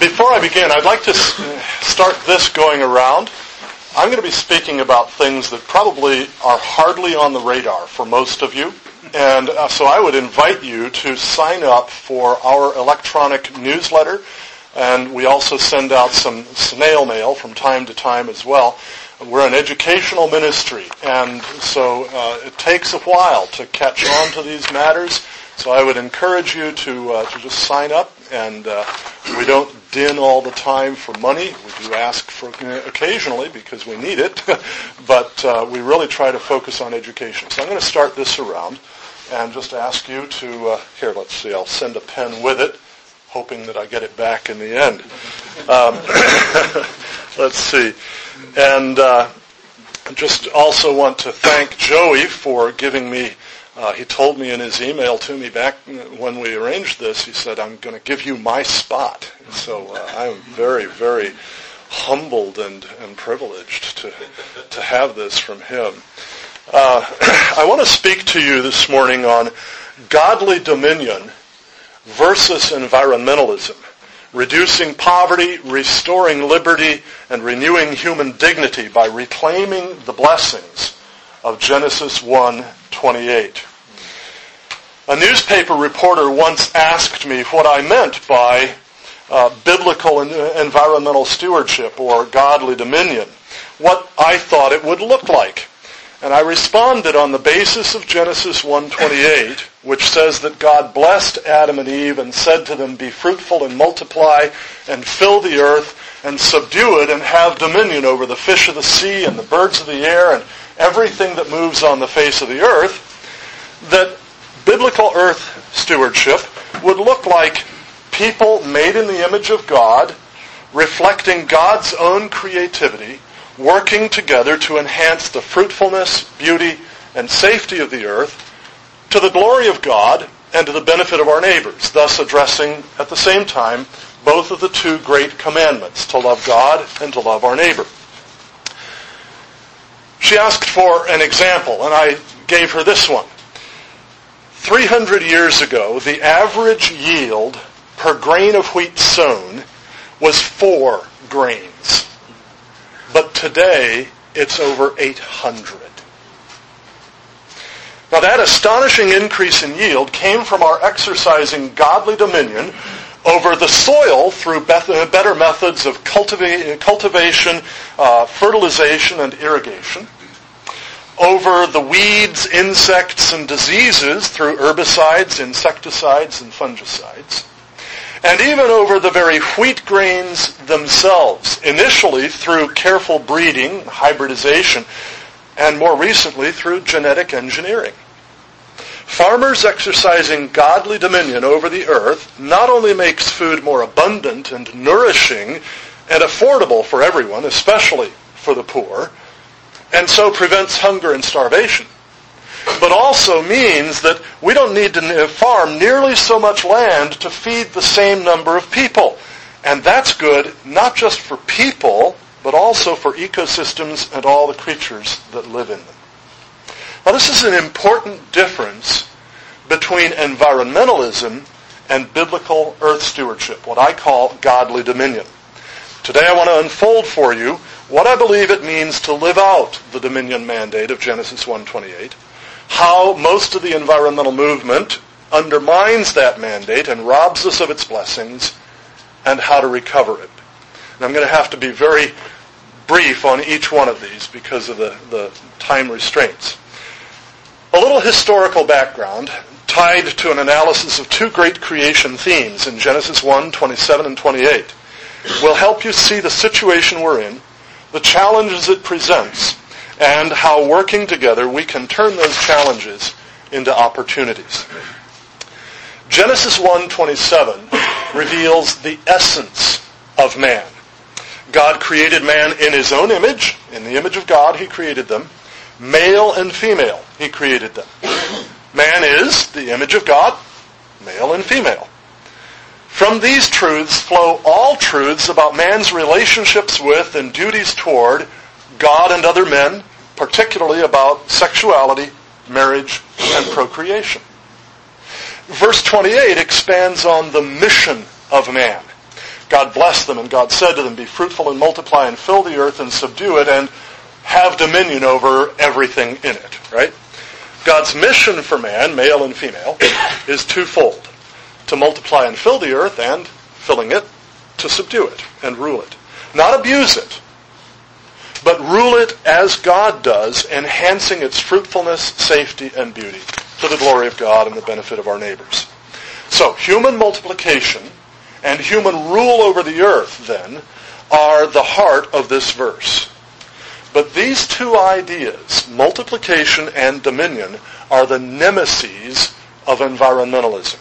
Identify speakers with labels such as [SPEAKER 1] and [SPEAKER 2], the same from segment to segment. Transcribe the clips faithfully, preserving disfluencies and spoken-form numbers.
[SPEAKER 1] Before I begin, I'd like to start this going around. I'm going to be speaking about things that probably are hardly on the radar for most of you. And uh, so I would invite you to sign up for our electronic newsletter. And we also send out some snail mail from time to time as well. We're an educational ministry, and so uh, it takes a while to catch on to these matters. So I would encourage you to uh, to just sign up, and uh, we don't din all the time for money. We do ask for occasionally because we need it, but uh, we really try to focus on education. So I'm going to start this around and just ask you to, uh, here, let's see, I'll send a pen with it, hoping that I get it back in the end. Um, let's see. And uh, just also want to thank Joey for giving me, uh, he told me in his email to me back when we arranged this, he said, I'm going to give you my spot. So uh, I'm very, very humbled and, and privileged to, to have this from him. Uh, I want to speak to you this morning on godly dominion versus environmentalism. Reducing poverty, restoring liberty, and renewing human dignity by reclaiming the blessings of Genesis one twenty-eight. A newspaper reporter once asked me what I meant by uh, biblical and environmental stewardship or godly dominion, what I thought it would look like. And I responded on the basis of Genesis one twenty-eight, which says that God blessed Adam and Eve and said to them, be fruitful and multiply and fill the earth and subdue it and have dominion over the fish of the sea and the birds of the air and everything that moves on the face of the earth, that biblical earth stewardship would look like people made in the image of God, reflecting God's own creativity, working together to enhance the fruitfulness, beauty, and safety of the earth to the glory of God and to the benefit of our neighbors, thus addressing at the same time both of the two great commandments, to love God and to love our neighbor. She asked for an example, and I gave her this one. three hundred years ago, the average yield per grain of wheat sown was four grains. But today, it's over eight hundred. Now that astonishing increase in yield came from our exercising godly dominion over the soil through better methods of cultiva- cultivation, uh, fertilization, and irrigation, over the weeds, insects, and diseases through herbicides, insecticides, and fungicides, and even over the very wheat grains themselves, initially through careful breeding, hybridization, and more recently through genetic engineering. Farmers exercising godly dominion over the earth not only makes food more abundant and nourishing and affordable for everyone, especially for the poor, and so prevents hunger and starvation, but also means that we don't need to farm nearly so much land to feed the same number of people. And that's good not just for people, but also for ecosystems and all the creatures that live in them. Now this is an important difference between environmentalism and biblical earth stewardship, what I call godly dominion. Today I want to unfold for you what I believe it means to live out the dominion mandate of Genesis one twenty-eight, how most of the environmental movement undermines that mandate and robs us of its blessings, and how to recover it. And I'm going to have to be very brief on each one of these because of the, the time restraints. A little historical background tied to an analysis of two great creation themes in Genesis one, twenty-seven and twenty-eight will help you see the situation we're in, the challenges it presents, and how working together we can turn those challenges into opportunities. Genesis one twenty-seven reveals the essence of man. God created man in his own image. In the image of God, he created them. Male and female, he created them. Man is the image of God, male and female. From these truths flow all truths about man's relationships with and duties toward God and other men, particularly about sexuality, marriage, and procreation. Verse twenty-eight expands on the mission of man. God blessed them, and God said to them, be fruitful and multiply and fill the earth and subdue it and have dominion over everything in it, right? God's mission for man, male and female, is twofold. To multiply and fill the earth, and filling it, to subdue it and rule it. Not abuse it, but rule it as God does, enhancing its fruitfulness, safety, and beauty to the glory of God and the benefit of our neighbors. So, human multiplication and human rule over the earth, then, are the heart of this verse. But these two ideas, multiplication and dominion, are the nemeses of environmentalism.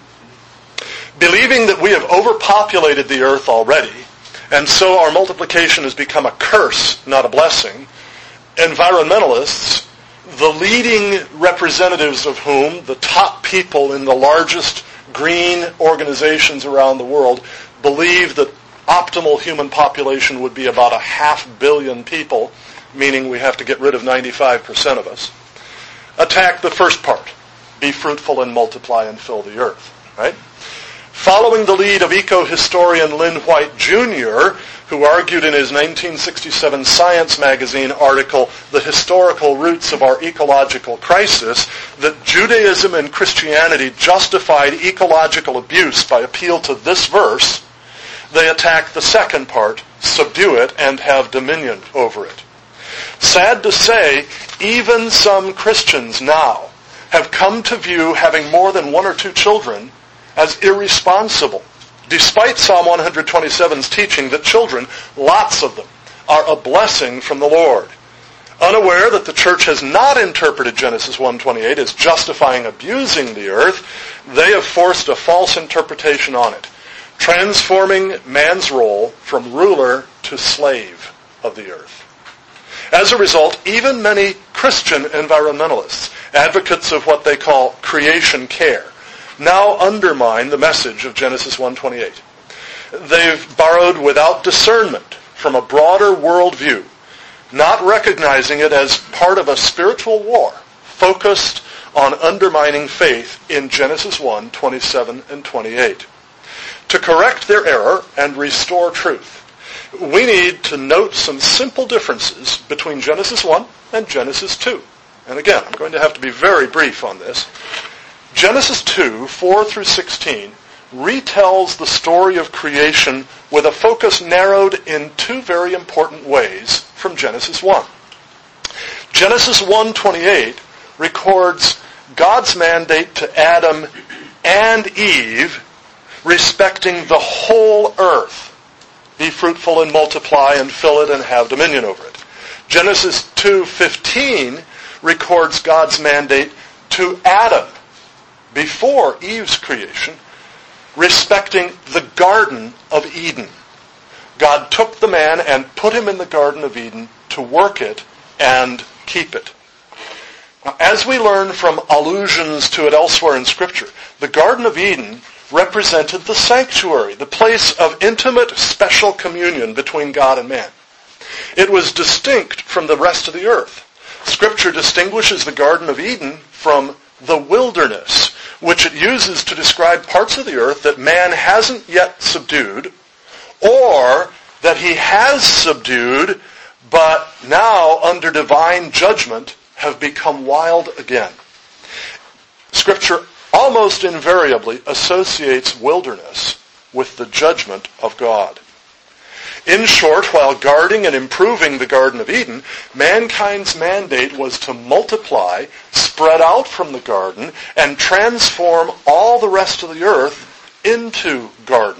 [SPEAKER 1] Believing that we have overpopulated the earth already, and so our multiplication has become a curse, not a blessing, environmentalists, the leading representatives of whom, the top people in the largest green organizations around the world, believe that optimal human population would be about a half billion people, meaning we have to get rid of ninety-five percent of us, attack the first part, be fruitful and multiply and fill the earth, right? Following the lead of eco-historian Lynn White Junior, who argued in his nineteen sixty-seven Science magazine article, The Historical Roots of Our Ecological Crisis, that Judaism and Christianity justified ecological abuse by appeal to this verse, they attack the second part, subdue it and have dominion over it. Sad to say, even some Christians now have come to view having more than one or two children as irresponsible, despite Psalm one twenty-seven's teaching that children, lots of them, are a blessing from the Lord. Unaware that the church has not interpreted Genesis one twenty-eight as justifying abusing the earth, they have forced a false interpretation on it, transforming man's role from ruler to slave of the earth. As a result, even many Christian environmentalists, advocates of what they call creation care, now undermine the message of Genesis one twenty-eight. They've borrowed without discernment from a broader worldview, not recognizing it as part of a spiritual war focused on undermining faith in Genesis one twenty-seven and twenty-eight. To correct their error and restore truth, we need to note some simple differences between Genesis one and Genesis two. And again, I'm going to have to be very brief on this. Genesis two, four through sixteen, retells the story of creation with a focus narrowed in two very important ways from Genesis one. Genesis one twenty-eight records God's mandate to Adam and Eve respecting the whole earth. Be fruitful and multiply and fill it and have dominion over it. Genesis two fifteen records God's mandate to Adam before Eve's creation, respecting the Garden of Eden. God took the man and put him in the Garden of Eden to work it and keep it. Now, as we learn from allusions to it elsewhere in Scripture, the Garden of Eden represented the sanctuary, the place of intimate, special communion between God and man. It was distinct from the rest of the earth. Scripture distinguishes the Garden of Eden from the wilderness, which it uses to describe parts of the earth that man hasn't yet subdued, or that he has subdued, but now, under divine judgment, have become wild again. Scripture almost invariably associates wilderness with the judgment of God. In short, while guarding and improving the Garden of Eden, mankind's mandate was to multiply, spread out from the garden, and transform all the rest of the earth into garden.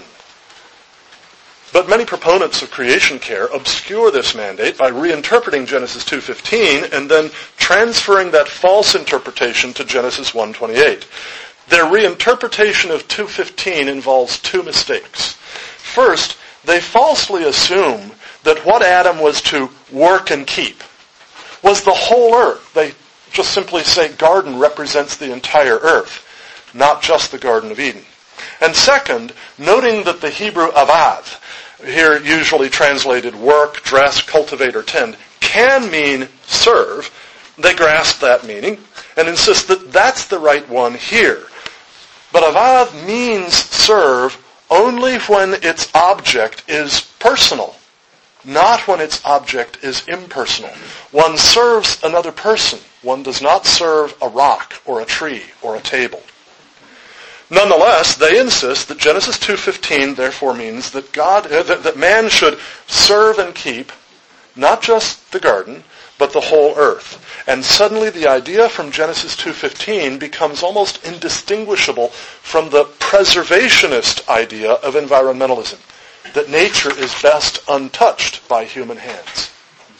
[SPEAKER 1] But many proponents of creation care obscure this mandate by reinterpreting Genesis two fifteen and then transferring that false interpretation to Genesis one twenty-eight. Their reinterpretation of two fifteen involves two mistakes. First, they falsely assume that what Adam was to work and keep was the whole earth. They just simply say garden represents the entire earth, not just the Garden of Eden. And second, noting that the Hebrew avad, here usually translated work, dress, cultivate, or tend, can mean serve, they grasp that meaning and insist that that's the right one here. But avad means serve only when its object is personal, not when its object is impersonal. One serves another person. One does not serve a rock or a tree or a table. Nonetheless, they insist that Genesis two fifteen therefore means that God, uh, that, that man should serve and keep not just the garden, but the whole earth. And suddenly the idea from Genesis two fifteen becomes almost indistinguishable from the preservationist idea of environmentalism, that nature is best untouched by human hands.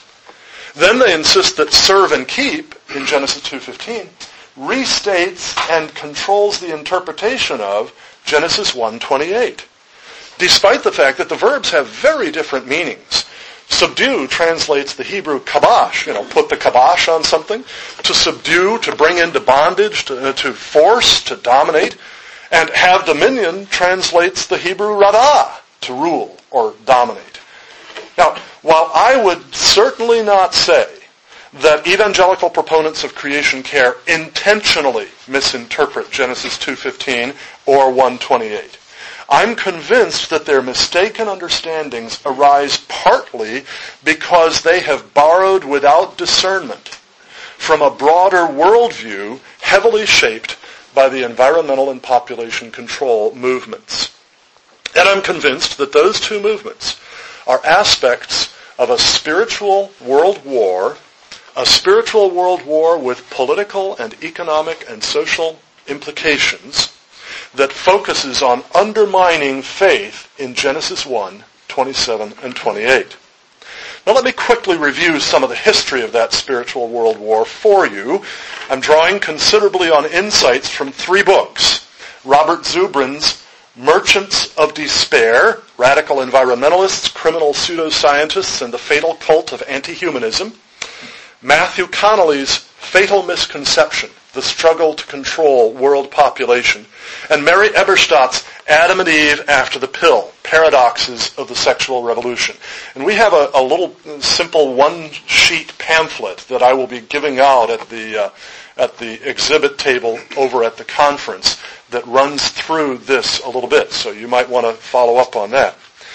[SPEAKER 1] Then they insist that serve and keep in Genesis two fifteen restates and controls the interpretation of Genesis one twenty-eight, despite the fact that the verbs have very different meanings. Subdue translates the Hebrew kabash, you know, put the kabash on something. To subdue, to bring into bondage, to, to force, to dominate. And have dominion translates the Hebrew radah, to rule or dominate. Now, while I would certainly not say that evangelical proponents of creation care intentionally misinterpret Genesis two fifteen or one twenty-eight, I'm convinced that their mistaken understandings arise partly because they have borrowed without discernment from a broader worldview heavily shaped by the environmental and population control movements. And I'm convinced that those two movements are aspects of a spiritual world war, a spiritual world war with political and economic and social implications that focuses on undermining faith in Genesis one, twenty-seven and twenty-eight. Now let me quickly review some of the history of that spiritual world war for you. I'm drawing considerably on insights from three books. Robert Zubrin's Merchants of Despair, Radical Environmentalists, Criminal Pseudoscientists, and the Fatal Cult of Anti-Humanism. Matthew Connolly's Fatal Misconception, The Struggle to Control World Population. And Mary Eberstadt's Adam and Eve After the Pill, Paradoxes of the Sexual Revolution. And we have a, a little simple one-sheet pamphlet that I will be giving out at the uh, at the exhibit table over at the conference that runs through this a little bit. So you might want to follow up on that.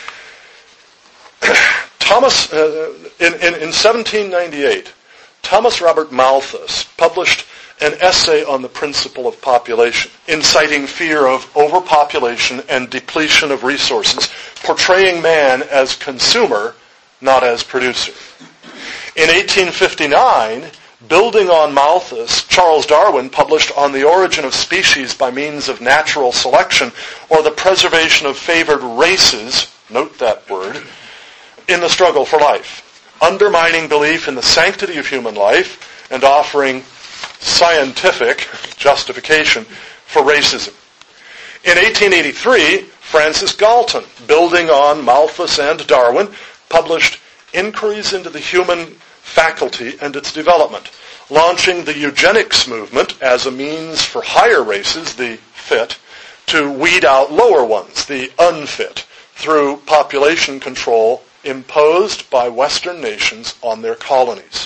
[SPEAKER 1] Thomas, uh, in, in, in seventeen ninety-eight, Thomas Robert Malthus published an essay on the principle of population, inciting fear of overpopulation and depletion of resources, portraying man as consumer, not as producer. In eighteen fifty-nine, building on Malthus, Charles Darwin published On the Origin of Species by Means of Natural Selection, or the Preservation of Favored Races, note that word, in the Struggle for Life, undermining belief in the sanctity of human life and offering scientific justification for racism. In eighteen eighty-three, Francis Galton, building on Malthus and Darwin, published Inquiries into the Human Faculty and Its Development, launching the eugenics movement as a means for higher races, the fit, to weed out lower ones, the unfit, through population control imposed by Western nations on their colonies.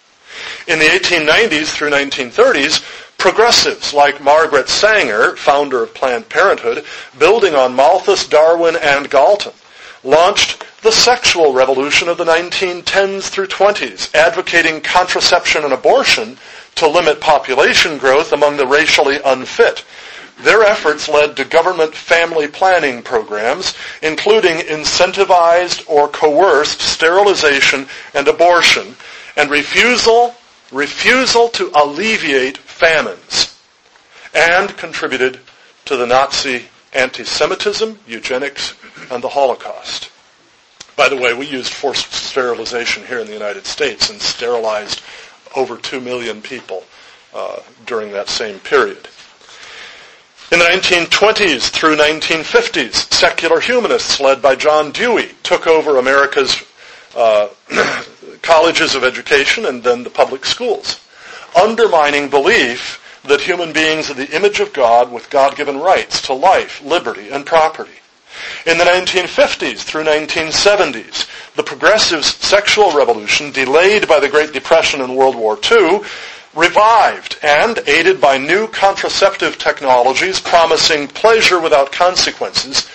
[SPEAKER 1] In the eighteen nineties through nineteen thirties, progressives like Margaret Sanger, founder of Planned Parenthood, building on Malthus, Darwin, and Galton, launched the sexual revolution of the nineteen tens through twenties, advocating contraception and abortion to limit population growth among the racially unfit. Their efforts led to government family planning programs, including incentivized or coerced sterilization and abortion, and refusal, refusal to alleviate famines, and contributed to the Nazi anti-Semitism, eugenics, and the Holocaust. By the way, we used forced sterilization here in the United States and sterilized over two million people uh, during that same period. In the nineteen twenties through nineteen fifties, secular humanists led by John Dewey took over America's uh, colleges of education and then the public schools, undermining belief that human beings are the image of God with God-given rights to life, liberty, and property. In the nineteen fifties through nineteen seventies, the progressive sexual revolution, delayed by the Great Depression and World War Two, revived and, aided by new contraceptive technologies promising pleasure without consequences,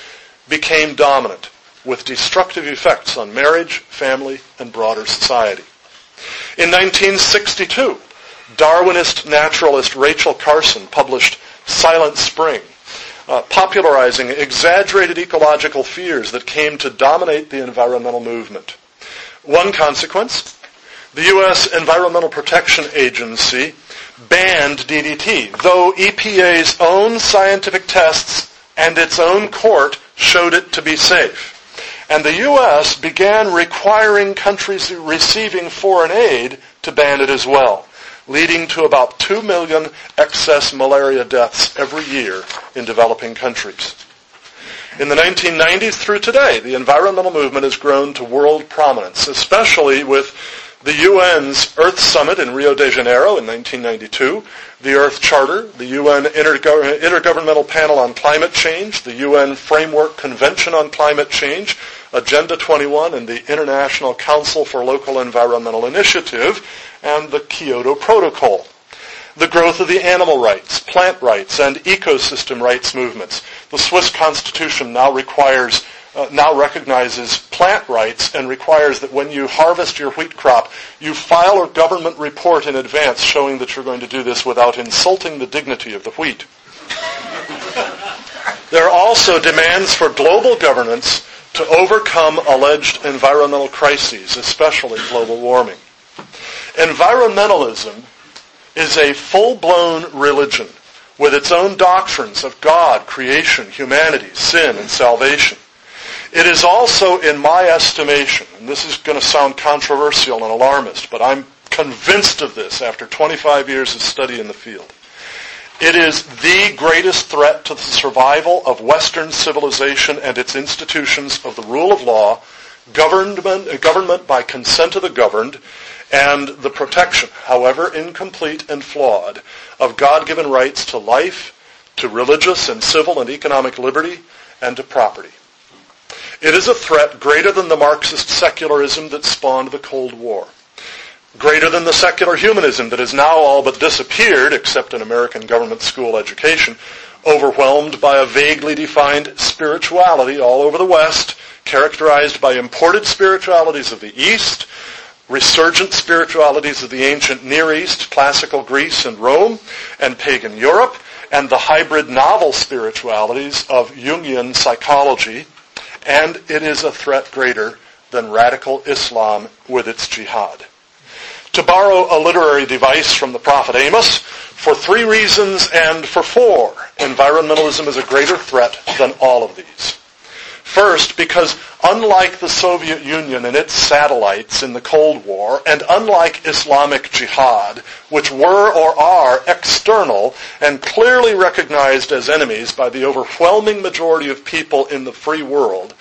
[SPEAKER 1] became dominant, with destructive effects on marriage, family, and broader society. In nineteen sixty-two, Darwinist naturalist Rachel Carson published Silent Spring, uh, popularizing exaggerated ecological fears that came to dominate the environmental movement. One consequence, the U S Environmental Protection Agency banned D D T, though E P A's own scientific tests and its own court showed it to be safe. And the U S began requiring countries receiving foreign aid to ban it as well, leading to about two million excess malaria deaths every year in developing countries. In the nineteen nineties through today, the environmental movement has grown to world prominence, especially with the U N's Earth Summit in Rio de Janeiro in nineteen ninety-two, the Earth Charter, the U N Intergo- Intergovernmental Panel on Climate Change, the U N Framework Convention on Climate Change, Agenda twenty-one, and the International Council for Local Environmental Initiative, and the Kyoto Protocol. The growth of the animal rights, plant rights, and ecosystem rights movements. The Swiss Constitution now requires Uh, now recognizes plant rights and requires that when you harvest your wheat crop, you file a government report in advance showing that you're going to do this without insulting the dignity of the wheat. There are also demands for global governance to overcome alleged environmental crises, especially global warming. Environmentalism is a full-blown religion with its own doctrines of God, creation, humanity, sin, and salvation. It is also, in my estimation, and this is going to sound controversial and alarmist, but I'm convinced of this after twenty-five years of study in the field. It is the greatest threat to the survival of Western civilization and its institutions of the rule of law, government, government by consent of the governed, and the protection, however incomplete and flawed, of God-given rights to life, to religious and civil and economic liberty, and to property. It is a threat greater than the Marxist secularism that spawned the Cold War, greater than the secular humanism that has now all but disappeared, except in American government school education, overwhelmed by a vaguely defined spirituality all over the West, characterized by imported spiritualities of the East, resurgent spiritualities of the ancient Near East, classical Greece and Rome, and pagan Europe, and the hybrid novel spiritualities of Jungian psychology. And it is a threat greater than radical Islam with its jihad. To borrow a literary device from the prophet Amos, for three reasons and for four, environmentalism is a greater threat than all of these. First, because unlike the Soviet Union and its satellites in the Cold War, and unlike Islamic jihad, which were or are external and clearly recognized as enemies by the overwhelming majority of people in the free world,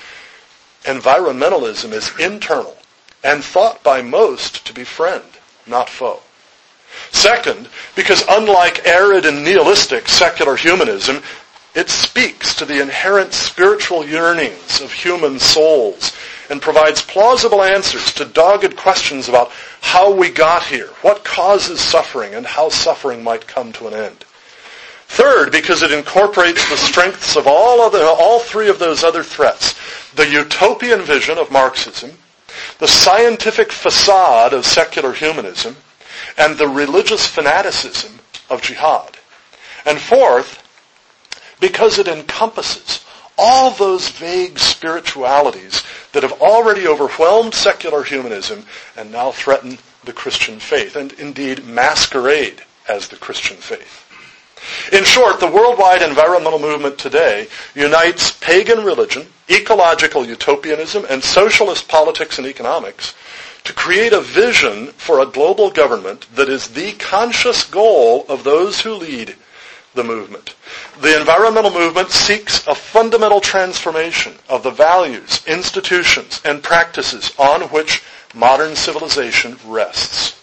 [SPEAKER 1] environmentalism is internal and thought by most to be friend, not foe. Second, because unlike arid and nihilistic secular humanism, it speaks to the inherent spiritual yearnings of human souls and provides plausible answers to dogged questions about how we got here, what causes suffering, and how suffering might come to an end. Third, because it incorporates the strengths of all other, all three of those other threats: the utopian vision of Marxism, the scientific facade of secular humanism, and the religious fanaticism of jihad. And fourth, because it encompasses all those vague spiritualities that have already overwhelmed secular humanism and now threaten the Christian faith, and indeed masquerade as the Christian faith. In short, the worldwide environmental movement today unites pagan religion, ecological utopianism, and socialist politics and economics to create a vision for a global government that is the conscious goal of those who lead the movement. The environmental movement seeks a fundamental transformation of the values, institutions, and practices on which modern civilization rests.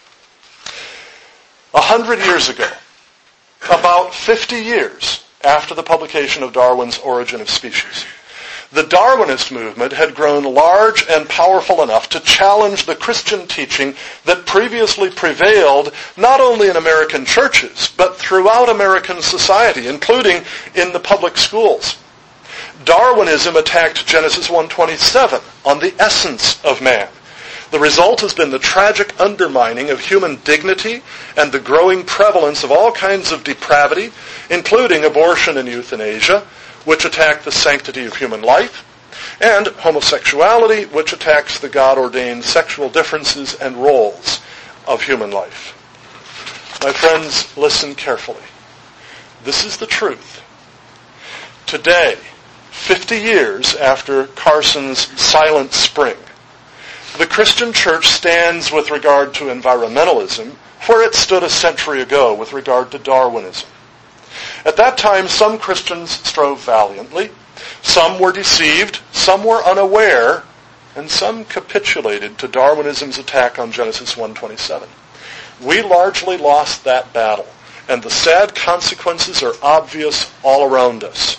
[SPEAKER 1] A hundred years ago, about fifty years after the publication of Darwin's Origin of Species, the Darwinist movement had grown large and powerful enough to challenge the Christian teaching that previously prevailed not only in American churches, but throughout American society, including in the public schools. Darwinism attacked Genesis one twenty-seven on the essence of man. The result has been the tragic undermining of human dignity and the growing prevalence of all kinds of depravity, including abortion and euthanasia, which attack the sanctity of human life, and homosexuality, which attacks the God-ordained sexual differences and roles of human life. My friends, listen carefully. This is the truth. Today, fifty years after Carson's Silent Spring, the Christian church stands with regard to environmentalism where it stood a century ago with regard to Darwinism. At that time, some Christians strove valiantly, some were deceived, some were unaware, and some capitulated to Darwinism's attack on Genesis one twenty-seven. We largely lost that battle, and the sad consequences are obvious all around us.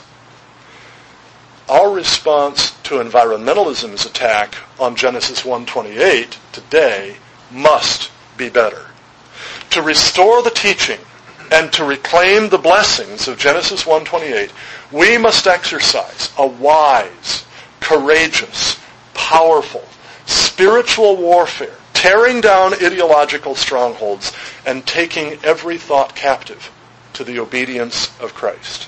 [SPEAKER 1] Our response to environmentalism's attack on Genesis one twenty-eight today must be better. To restore the teaching and to reclaim the blessings of Genesis one twenty-eight, we must exercise a wise, courageous, powerful, spiritual warfare, tearing down ideological strongholds and taking every thought captive to the obedience of Christ.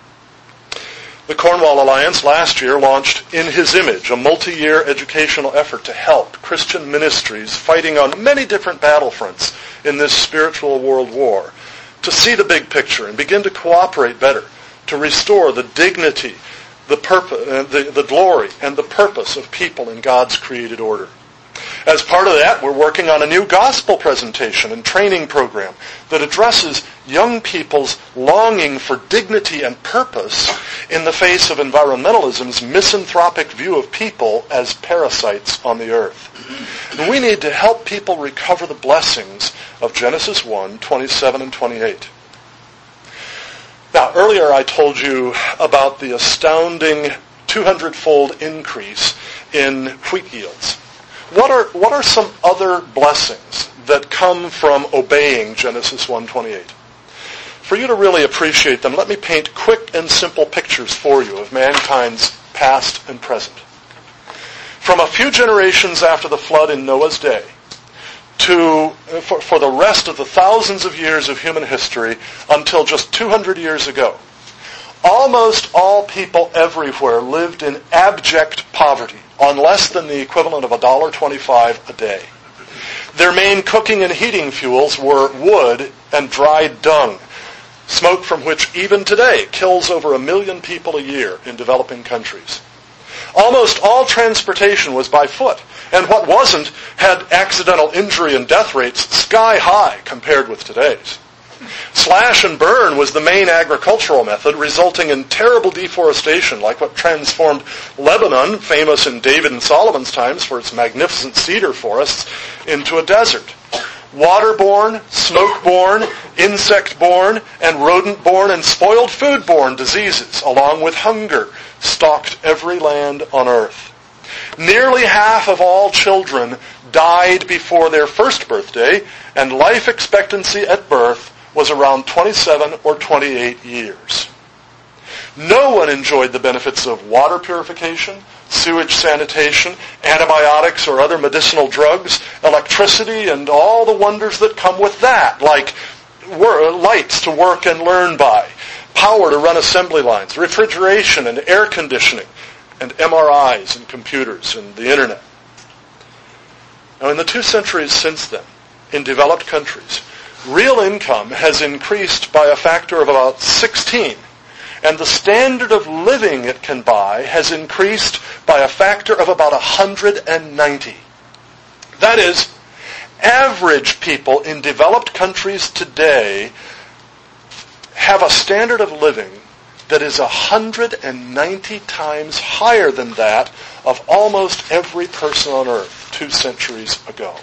[SPEAKER 1] The Cornwall Alliance last year launched In His Image, a multi-year educational effort to help Christian ministries fighting on many different battlefronts in this spiritual world war to see the big picture and begin to cooperate better, to restore the dignity, the purpose, uh, the, the glory, and the purpose of people in God's created order. As part of that, we're working on a new gospel presentation and training program that addresses young people's longing for dignity and purpose in the face of environmentalism's misanthropic view of people as parasites on the earth. And we need to help people recover the blessings of Genesis one, twenty-seven and twenty-eight. Now, earlier I told you about the astounding two hundred fold increase in wheat yields. What are what are some other blessings that come from obeying Genesis one twenty-eight? For you to really appreciate them, let me paint quick and simple pictures for you of mankind's past and present. From a few generations after the flood in Noah's day to for, for the rest of the thousands of years of human history until just two hundred years ago, almost all people everywhere lived in abject poverty on less than the equivalent of one dollar twenty-five a day. Their main cooking and heating fuels were wood and dried dung, smoke from which even today kills over a million people a year in developing countries. Almost all transportation was by foot, and what wasn't had accidental injury and death rates sky high compared with today's. Slash and burn was the main agricultural method, resulting in terrible deforestation like what transformed Lebanon, famous in David and Solomon's times for its magnificent cedar forests, into a desert. Waterborne, smoke-borne, insect-borne, and rodent-borne and spoiled food-borne diseases, along with hunger, stalked every land on earth. Nearly half of all children died before their first birthday, and life expectancy at birth was around twenty-seven or twenty-eight years. No one enjoyed the benefits of water purification, sewage sanitation, antibiotics or other medicinal drugs, electricity, and all the wonders that come with that, like lights to work and learn by, power to run assembly lines, refrigeration and air conditioning, and M R Is and computers and the internet. Now, in the two centuries since then, in developed countries, real income has increased by a factor of about sixteen, and the standard of living it can buy has increased by a factor of about one hundred ninety. That is, average people in developed countries today have a standard of living that is one hundred ninety times higher than that of almost every person on earth two centuries ago.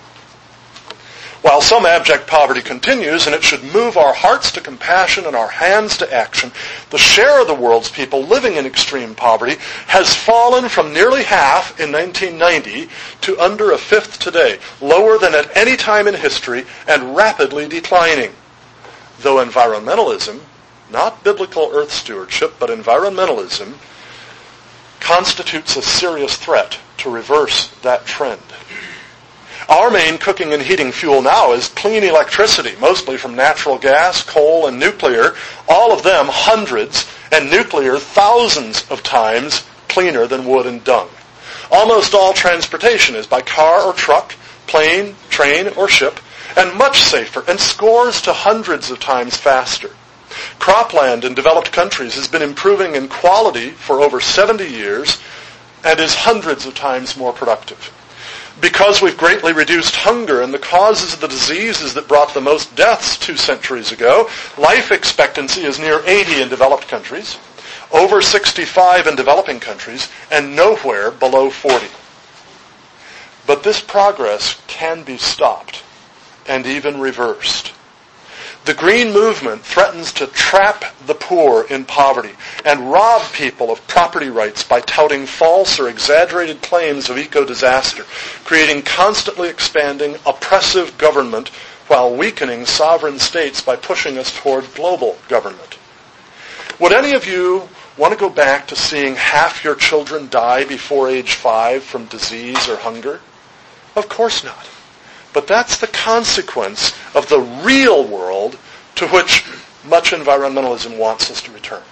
[SPEAKER 1] While some abject poverty continues, and it should move our hearts to compassion and our hands to action, the share of the world's people living in extreme poverty has fallen from nearly half in nineteen ninety to under a fifth today, lower than at any time in history and rapidly declining. Though environmentalism, not biblical earth stewardship, but environmentalism, constitutes a serious threat to reverse that trend. Our main cooking and heating fuel now is clean electricity, mostly from natural gas, coal, and nuclear, all of them hundreds, and nuclear thousands of times cleaner than wood and dung. Almost all transportation is by car or truck, plane, train, or ship, and much safer, and scores to hundreds of times faster. Cropland in developed countries has been improving in quality for over seventy years and is hundreds of times more productive. Because we've greatly reduced hunger and the causes of the diseases that brought the most deaths two centuries ago, life expectancy is near eighty in developed countries, over sixty-five in developing countries, and nowhere below forty. But this progress can be stopped and even reversed. The Green Movement threatens to trap the poor in poverty and rob people of property rights by touting false or exaggerated claims of eco-disaster, creating constantly expanding, oppressive government while weakening sovereign states by pushing us toward global government. Would any of you want to go back to seeing half your children die before age five from disease or hunger? Of course not. But that's the consequence of the real world to which much environmentalism wants us to return.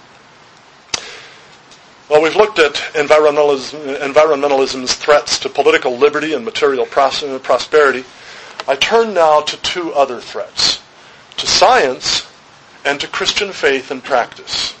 [SPEAKER 1] Well, we've looked at environmentalism, environmentalism's threats to political liberty and material pros- prosperity. I turn now to two other threats, to science and to Christian faith and practice.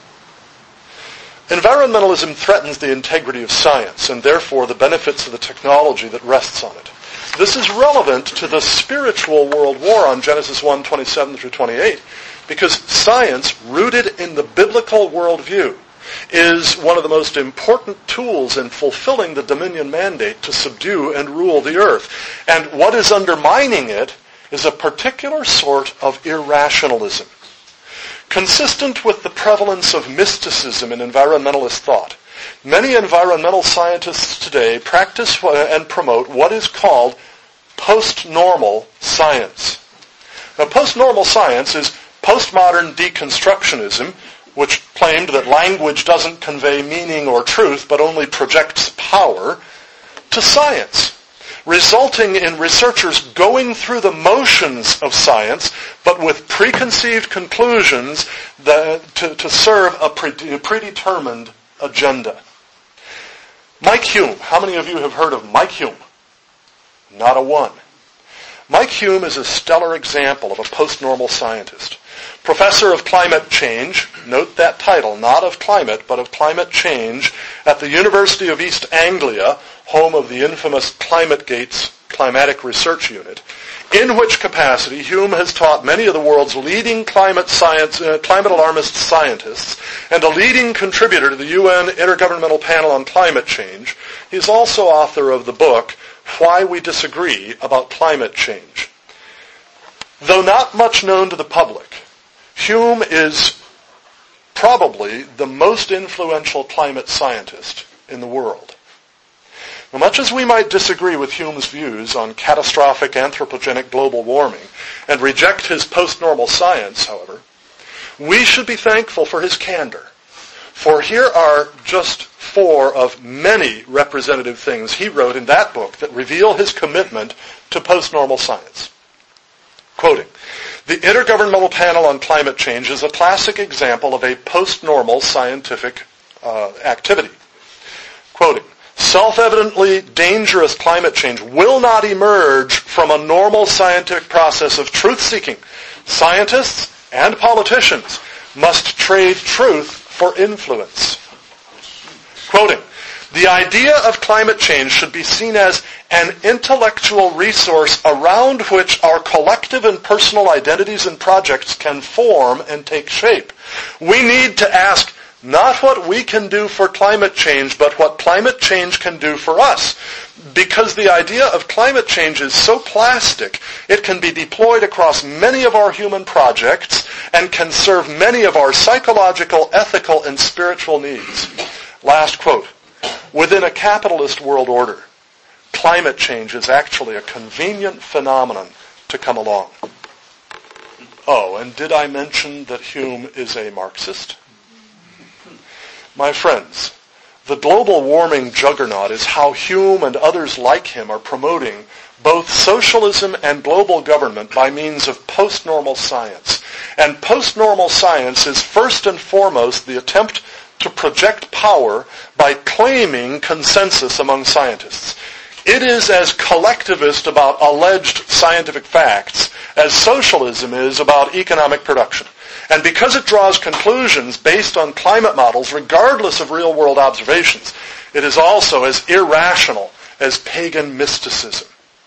[SPEAKER 1] Environmentalism threatens the integrity of science and therefore the benefits of the technology that rests on it. This is relevant to the spiritual world war on Genesis one, twenty-seven through twenty-eight, because science, rooted in the biblical worldview, is one of the most important tools in fulfilling the dominion mandate to subdue and rule the earth. And what is undermining it is a particular sort of irrationalism. Consistent with the prevalence of mysticism in environmentalist thought, many environmental scientists today practice and promote what is called post-normal science. Now, post-normal science is postmodern deconstructionism, which claimed that language doesn't convey meaning or truth, but only projects power, to science, resulting in researchers going through the motions of science, but with preconceived conclusions that, to, to serve a predetermined agenda. Mike Hume. How many of you have heard of Mike Hume? Not a one. Mike Hume is a stellar example of a post-normal scientist. Professor of climate change, note that title, not of climate, but of climate change, at the University of East Anglia, home of the infamous ClimateGates Climatic Research Unit, in which capacity Hume has taught many of the world's leading climate science, uh, climate alarmist scientists, and a leading contributor to the U N Intergovernmental Panel on Climate Change. He is also author of the book, Why We Disagree About Climate Change. Though not much known to the public, Hume is probably the most influential climate scientist in the world. Now, much as we might disagree with Hume's views on catastrophic anthropogenic global warming and reject his post-normal science, however, we should be thankful for his candor. For here are just four of many representative things he wrote in that book that reveal his commitment to post-normal science. Quoting, "The Intergovernmental Panel on Climate Change is a classic example of a post-normal scientific uh, activity." Quoting, "Self-evidently dangerous climate change will not emerge from a normal scientific process of truth-seeking. Scientists and politicians must trade truth for influence." Quoting, "The idea of climate change should be seen as an intellectual resource around which our collective and personal identities and projects can form and take shape. We need to ask not what we can do for climate change, but what climate change can do for us. Because the idea of climate change is so plastic, it can be deployed across many of our human projects and can serve many of our psychological, ethical, and spiritual needs." Last quote. "Within a capitalist world order, climate change is actually a convenient phenomenon to come along." Oh, and did I mention that Hume is a Marxist? My friends, The global warming juggernaut is how Hume and others like him are promoting both socialism and global government by means of post-normal science. And post-normal science is first and foremost the attempt to project power by claiming consensus among scientists. It is as collectivist about alleged scientific facts as socialism is about economic production. And because it draws conclusions based on climate models regardless of real-world observations, it is also as irrational as pagan mysticism.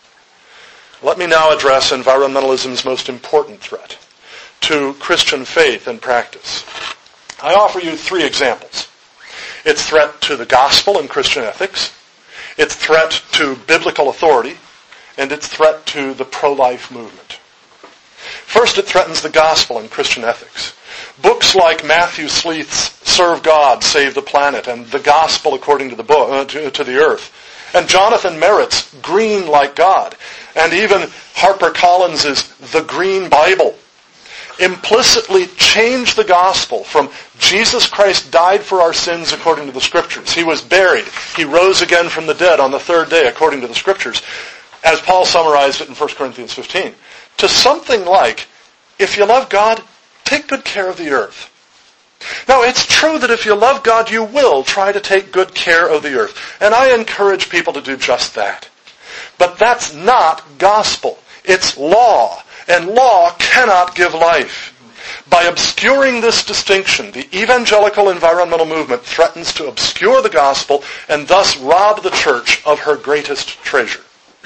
[SPEAKER 1] Let me now address environmentalism's most important threat to Christian faith and practice. I offer you three examples. Its threat to the gospel and Christian ethics, its threat to biblical authority, and its threat to the pro-life movement. First, it threatens the gospel and Christian ethics. Books like Matthew Sleeth's Serve God, Save the Planet, and The Gospel According to the book, uh, to, to the Earth, and Jonathan Merritt's Green Like God, and even HarperCollins's The Green Bible, implicitly change the gospel from Jesus Christ died for our sins according to the Scriptures. He was buried. He rose again from the dead on the third day according to the Scriptures, as Paul summarized it in First Corinthians fifteen, to something like, if you love God, take good care of the earth. Now, it's true that if you love God, you will try to take good care of the earth. And I encourage people to do just that. But that's not gospel. It's law. And law cannot give life. By obscuring this distinction, the evangelical environmental movement threatens to obscure the gospel and thus rob the church of her greatest treasure.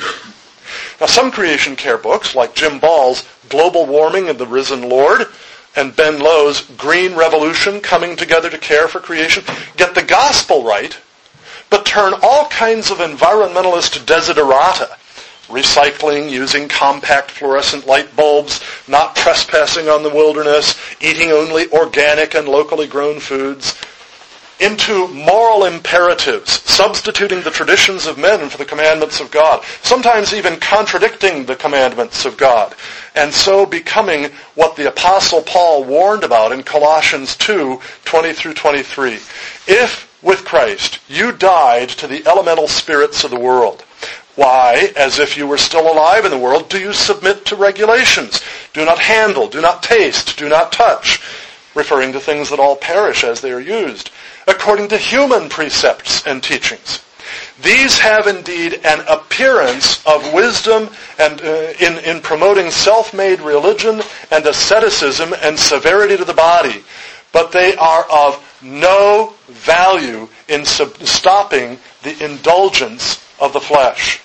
[SPEAKER 1] Now, some creation care books, like Jim Ball's Global Warming and the Risen Lord, and Ben Lowe's Green Revolution, Coming Together to Care for Creation, get the gospel right, but turn all kinds of environmentalist desiderata, recycling, using compact fluorescent light bulbs, not trespassing on the wilderness, eating only organic and locally grown foods, into moral imperatives, substituting the traditions of men for the commandments of God, sometimes even contradicting the commandments of God, and so becoming what the Apostle Paul warned about in Colossians two, twenty through twenty-three. If, with Christ, you died to the elemental spirits of the world, why, as if you were still alive in the world, do you submit to regulations? Do not handle, do not taste, do not touch, referring to things that all perish as they are used, according to human precepts and teachings. These have indeed an appearance of wisdom and uh, in, in promoting self-made religion and asceticism and severity to the body, but they are of no value in sub- stopping the indulgence of the flesh.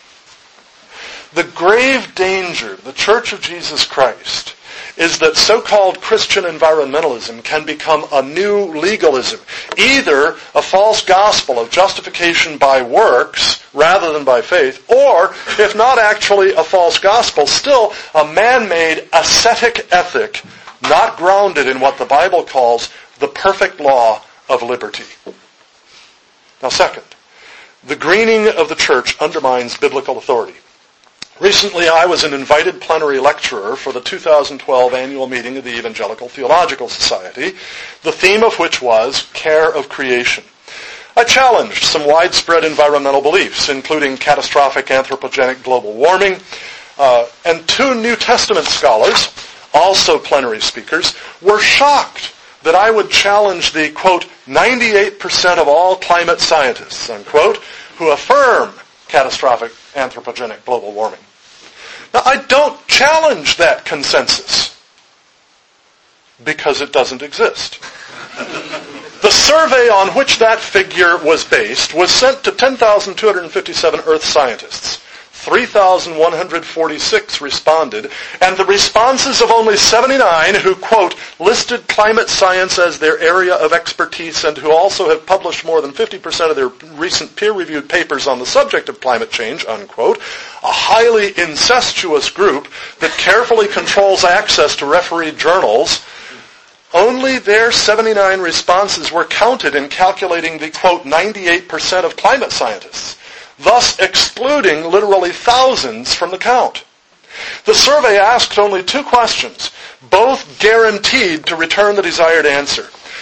[SPEAKER 1] The grave danger of the Church of Jesus Christ is that so-called Christian environmentalism can become a new legalism, either a false gospel of justification by works rather than by faith, or, if not actually a false gospel, still a man-made ascetic ethic not grounded in what the Bible calls the perfect law of liberty. Now, second, the greening of the church undermines biblical authority. Recently, I was an invited plenary lecturer for the two thousand twelve annual meeting of the Evangelical Theological Society, the theme of which was care of creation. I challenged some widespread environmental beliefs, including catastrophic anthropogenic global warming, uh, and two New Testament scholars, also plenary speakers, were shocked that I would challenge the, quote, ninety-eight percent of all climate scientists, unquote, who affirm catastrophic anthropogenic global warming. Now, I don't challenge that consensus because it doesn't exist. The survey on which that figure was based was sent to ten thousand two hundred fifty-seven Earth scientists. three thousand one hundred forty-six responded, and the responses of only seventy-nine who, quote, listed climate science as their area of expertise and who also have published more than fifty percent of their recent peer-reviewed papers on the subject of climate change, unquote, a highly incestuous group that carefully controls access to refereed journals. Only their seventy-nine responses were counted in calculating the, quote, ninety-eight percent of climate scientists, thus excluding literally thousands from the count. The survey asked only two questions, both guaranteed to return the desired answer.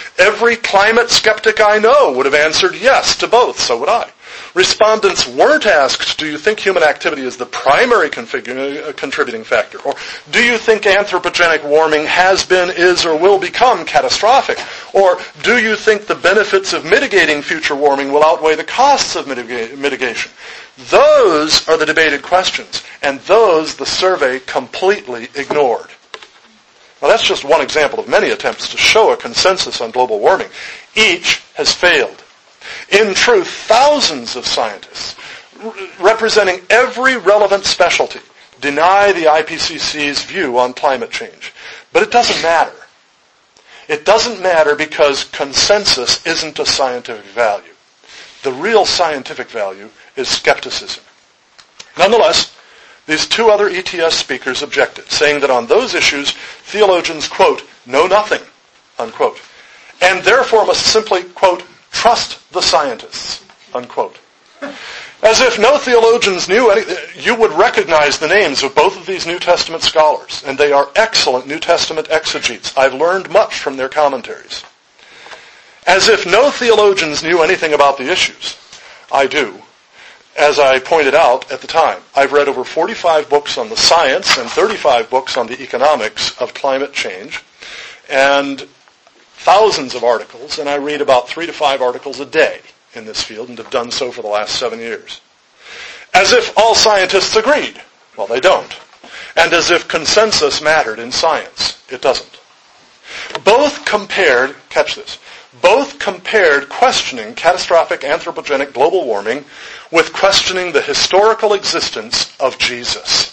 [SPEAKER 1] Every climate skeptic I know would have answered yes to both, so would I. Respondents weren't asked, do you think human activity is the primary config- uh, contributing factor? Or do you think anthropogenic warming has been, is, or will become catastrophic? Or do you think the benefits of mitigating future warming will outweigh the costs of mitiga- mitigation? Those are the debated questions, and those the survey completely ignored. Now that's just one example of many attempts to show a consensus on global warming. Each has failed. In truth, thousands of scientists, r- representing every relevant specialty, deny the I P C C's view on climate change. But it doesn't matter. It doesn't matter because consensus isn't a scientific value. The real scientific value is skepticism. Nonetheless, these two other E T S speakers objected, saying that on those issues, theologians, quote, know nothing, unquote, and therefore must simply, quote, trust the scientists, unquote. As if no theologians knew any, you would recognize the names of both of these New Testament scholars, and they are excellent New Testament exegetes. I've learned much from their commentaries. As if no theologians knew anything about the issues. I do. As I pointed out at the time, I've read over forty-five books on the science and thirty-five books on the economics of climate change, and thousands of articles, and I read about three to five articles a day in this field and have done so for the last seven years. As if all scientists agreed. Well, they don't. And as if consensus mattered in science. It doesn't. Both compared, catch this, both compared questioning catastrophic anthropogenic global warming with questioning the historical existence of Jesus.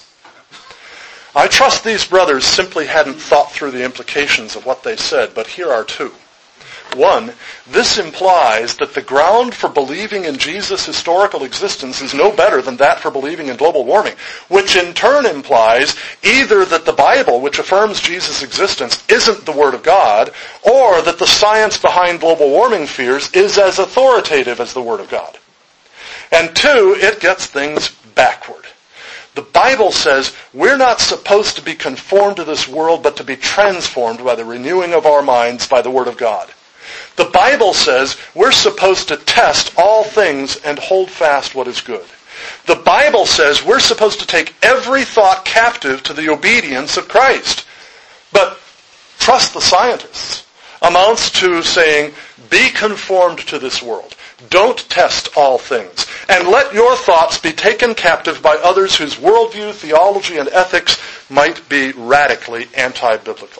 [SPEAKER 1] I trust these brothers simply hadn't thought through the implications of what they said, but here are two. One, this implies that the ground for believing in Jesus' historical existence is no better than that for believing in global warming, which in turn implies either that the Bible, which affirms Jesus' existence, isn't the Word of God, or that the science behind global warming fears is as authoritative as the Word of God. And two, it gets things backward. The Bible says we're not supposed to be conformed to this world, but to be transformed by the renewing of our minds by the Word of God. The Bible says we're supposed to test all things and hold fast what is good. The Bible says we're supposed to take every thought captive to the obedience of Christ. But trust the scientists amounts to saying, be conformed to this world. Don't test all things. And let your thoughts be taken captive by others whose worldview, theology, and ethics might be radically anti-biblical.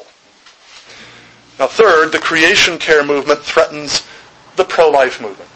[SPEAKER 1] Now third, the creation care movement threatens the pro-life movement.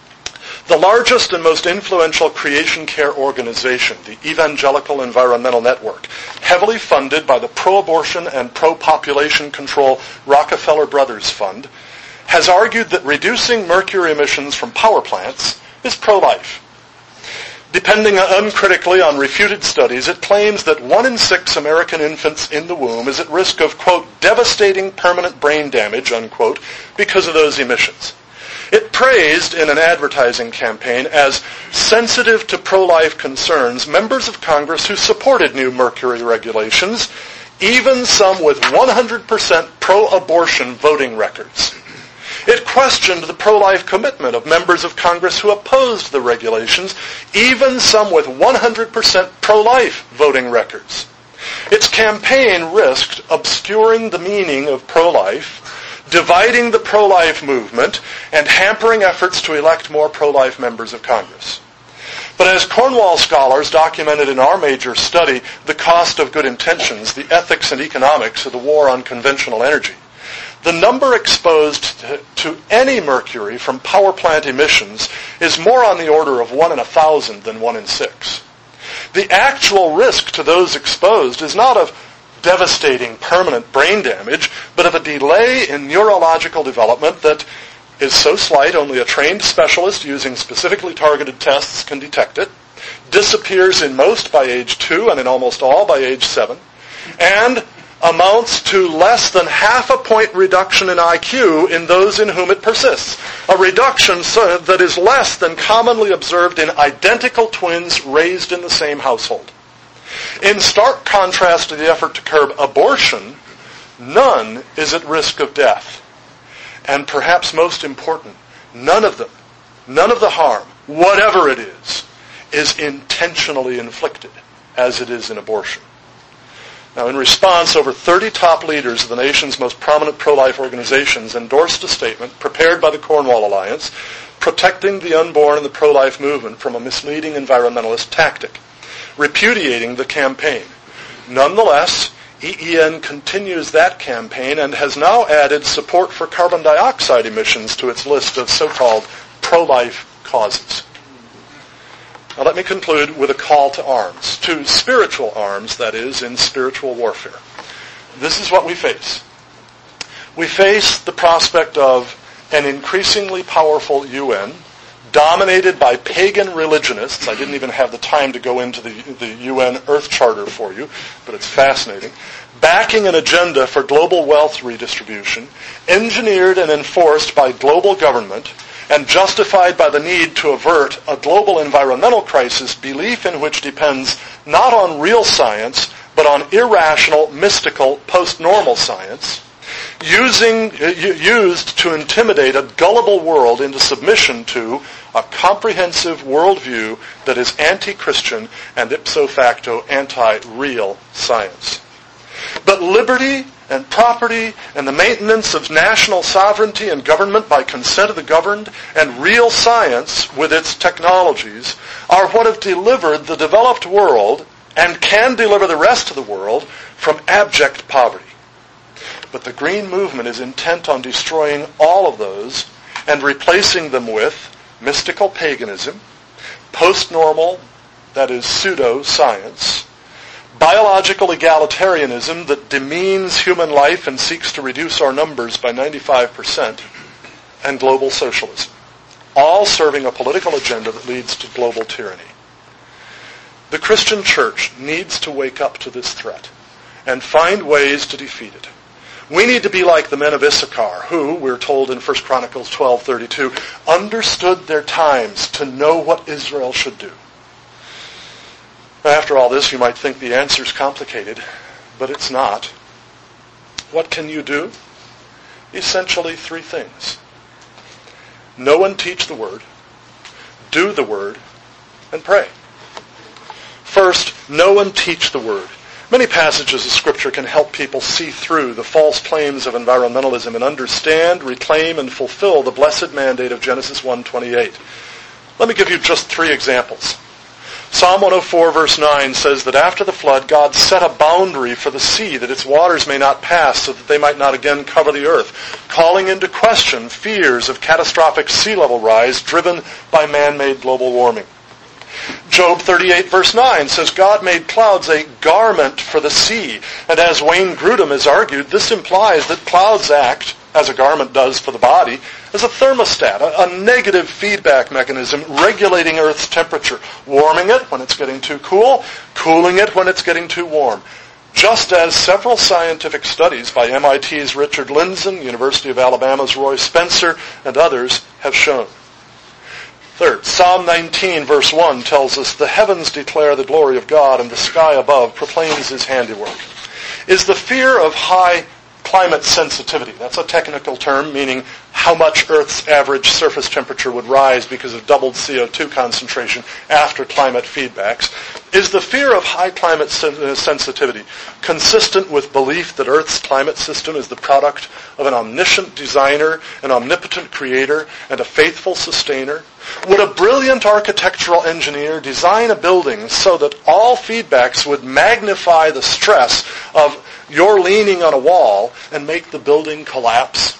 [SPEAKER 1] The largest and most influential creation care organization, the Evangelical Environmental Network, heavily funded by the pro-abortion and pro-population control Rockefeller Brothers Fund, has argued that reducing mercury emissions from power plants is pro-life. Depending uncritically on refuted studies, it claims that one in six American infants in the womb is at risk of, quote, devastating permanent brain damage, unquote, because of those emissions. It praised in an advertising campaign as sensitive to pro-life concerns members of Congress who supported new mercury regulations, even some with one hundred percent pro-abortion voting records. It questioned the pro-life commitment of members of Congress who opposed the regulations, even some with one hundred percent pro-life voting records. Its campaign risked obscuring the meaning of pro-life, dividing the pro-life movement, and hampering efforts to elect more pro-life members of Congress. But as Cornwall scholars documented in our major study, The Cost of Good Intentions, the Ethics and Economics of the War on Conventional Energy, the number exposed to, to any mercury from power plant emissions is more on the order of one in a thousand than one in six. The actual risk to those exposed is not of devastating permanent brain damage, but of a delay in neurological development that is so slight only a trained specialist using specifically targeted tests can detect it, disappears in most by age two and in almost all by age seven, and amounts to less than half a point reduction in I Q in those in whom it persists, a reduction so that is less than commonly observed in identical twins raised in the same household. In stark contrast to the effort to curb abortion, none is at risk of death. And perhaps most important, none of them, none of the harm, whatever it is, is intentionally inflicted, as it is in abortion. Now, in response, over thirty top leaders of the nation's most prominent pro-life organizations endorsed a statement prepared by the Cornwall Alliance protecting the unborn and the pro-life movement from a misleading environmentalist tactic, repudiating the campaign. Nonetheless, E E N continues that campaign and has now added support for carbon dioxide emissions to its list of so-called pro-life causes. Now let me conclude with a call to arms, to spiritual arms, that is, in spiritual warfare. This is what we face. We face the prospect of an increasingly powerful U N, dominated by pagan religionists. I didn't even have the time to go into the, the U N Earth Charter for you, but it's fascinating. Backing an agenda for global wealth redistribution, engineered and enforced by global government, and justified by the need to avert a global environmental crisis, belief in which depends not on real science, but on irrational, mystical, post-normal science, using, used to intimidate a gullible world into submission to a comprehensive worldview that is anti-Christian and ipso facto anti-real science. But liberty and property and the maintenance of national sovereignty and government by consent of the governed and real science with its technologies are what have delivered the developed world and can deliver the rest of the world from abject poverty. But the Green Movement is intent on destroying all of those and replacing them with mystical paganism, post-normal, that is pseudo-science, biological egalitarianism that demeans human life and seeks to reduce our numbers by ninety-five percent, and global socialism, all serving a political agenda that leads to global tyranny. The Christian church needs to wake up to this threat and find ways to defeat it. We need to be like the men of Issachar, who, we're told in First Chronicles twelve thirty-two, understood their times to know what Israel should do. After all this, you might think the answer is complicated, but it's not. What can you do? Essentially three things. Know and teach the Word, do the Word, and pray. First, know and teach the Word. Many passages of Scripture can help people see through the false claims of environmentalism and understand, reclaim, and fulfill the blessed mandate of Genesis one twenty-eight. Let me give you just three examples. Psalm one oh four verse nine says that after the flood, God set a boundary for the sea that its waters may not pass so that they might not again cover the earth, calling into question fears of catastrophic sea level rise driven by man-made global warming. Job thirty-eight verse nine says God made clouds a garment for the sea. And as Wayne Grudem has argued, this implies that clouds act, as a garment does for the body, as a thermostat, a, a negative feedback mechanism regulating Earth's temperature, warming it when it's getting too cool, cooling it when it's getting too warm. Just as several scientific studies by M I T's Richard Lindzen, University of Alabama's Roy Spencer, and others have shown. Third, Psalm nineteen verse one tells us, the heavens declare the glory of God, and the sky above proclaims his handiwork. Is the fear of high climate sensitivity, that's a technical term meaning how much Earth's average surface temperature would rise because of doubled C O two concentration after climate feedbacks, is the fear of high climate sen- sensitivity consistent with belief that Earth's climate system is the product of an omniscient designer, an omnipotent creator, and a faithful sustainer? Would a brilliant architectural engineer design a building so that all feedbacks would magnify the stress of your leaning on a wall and make the building collapse?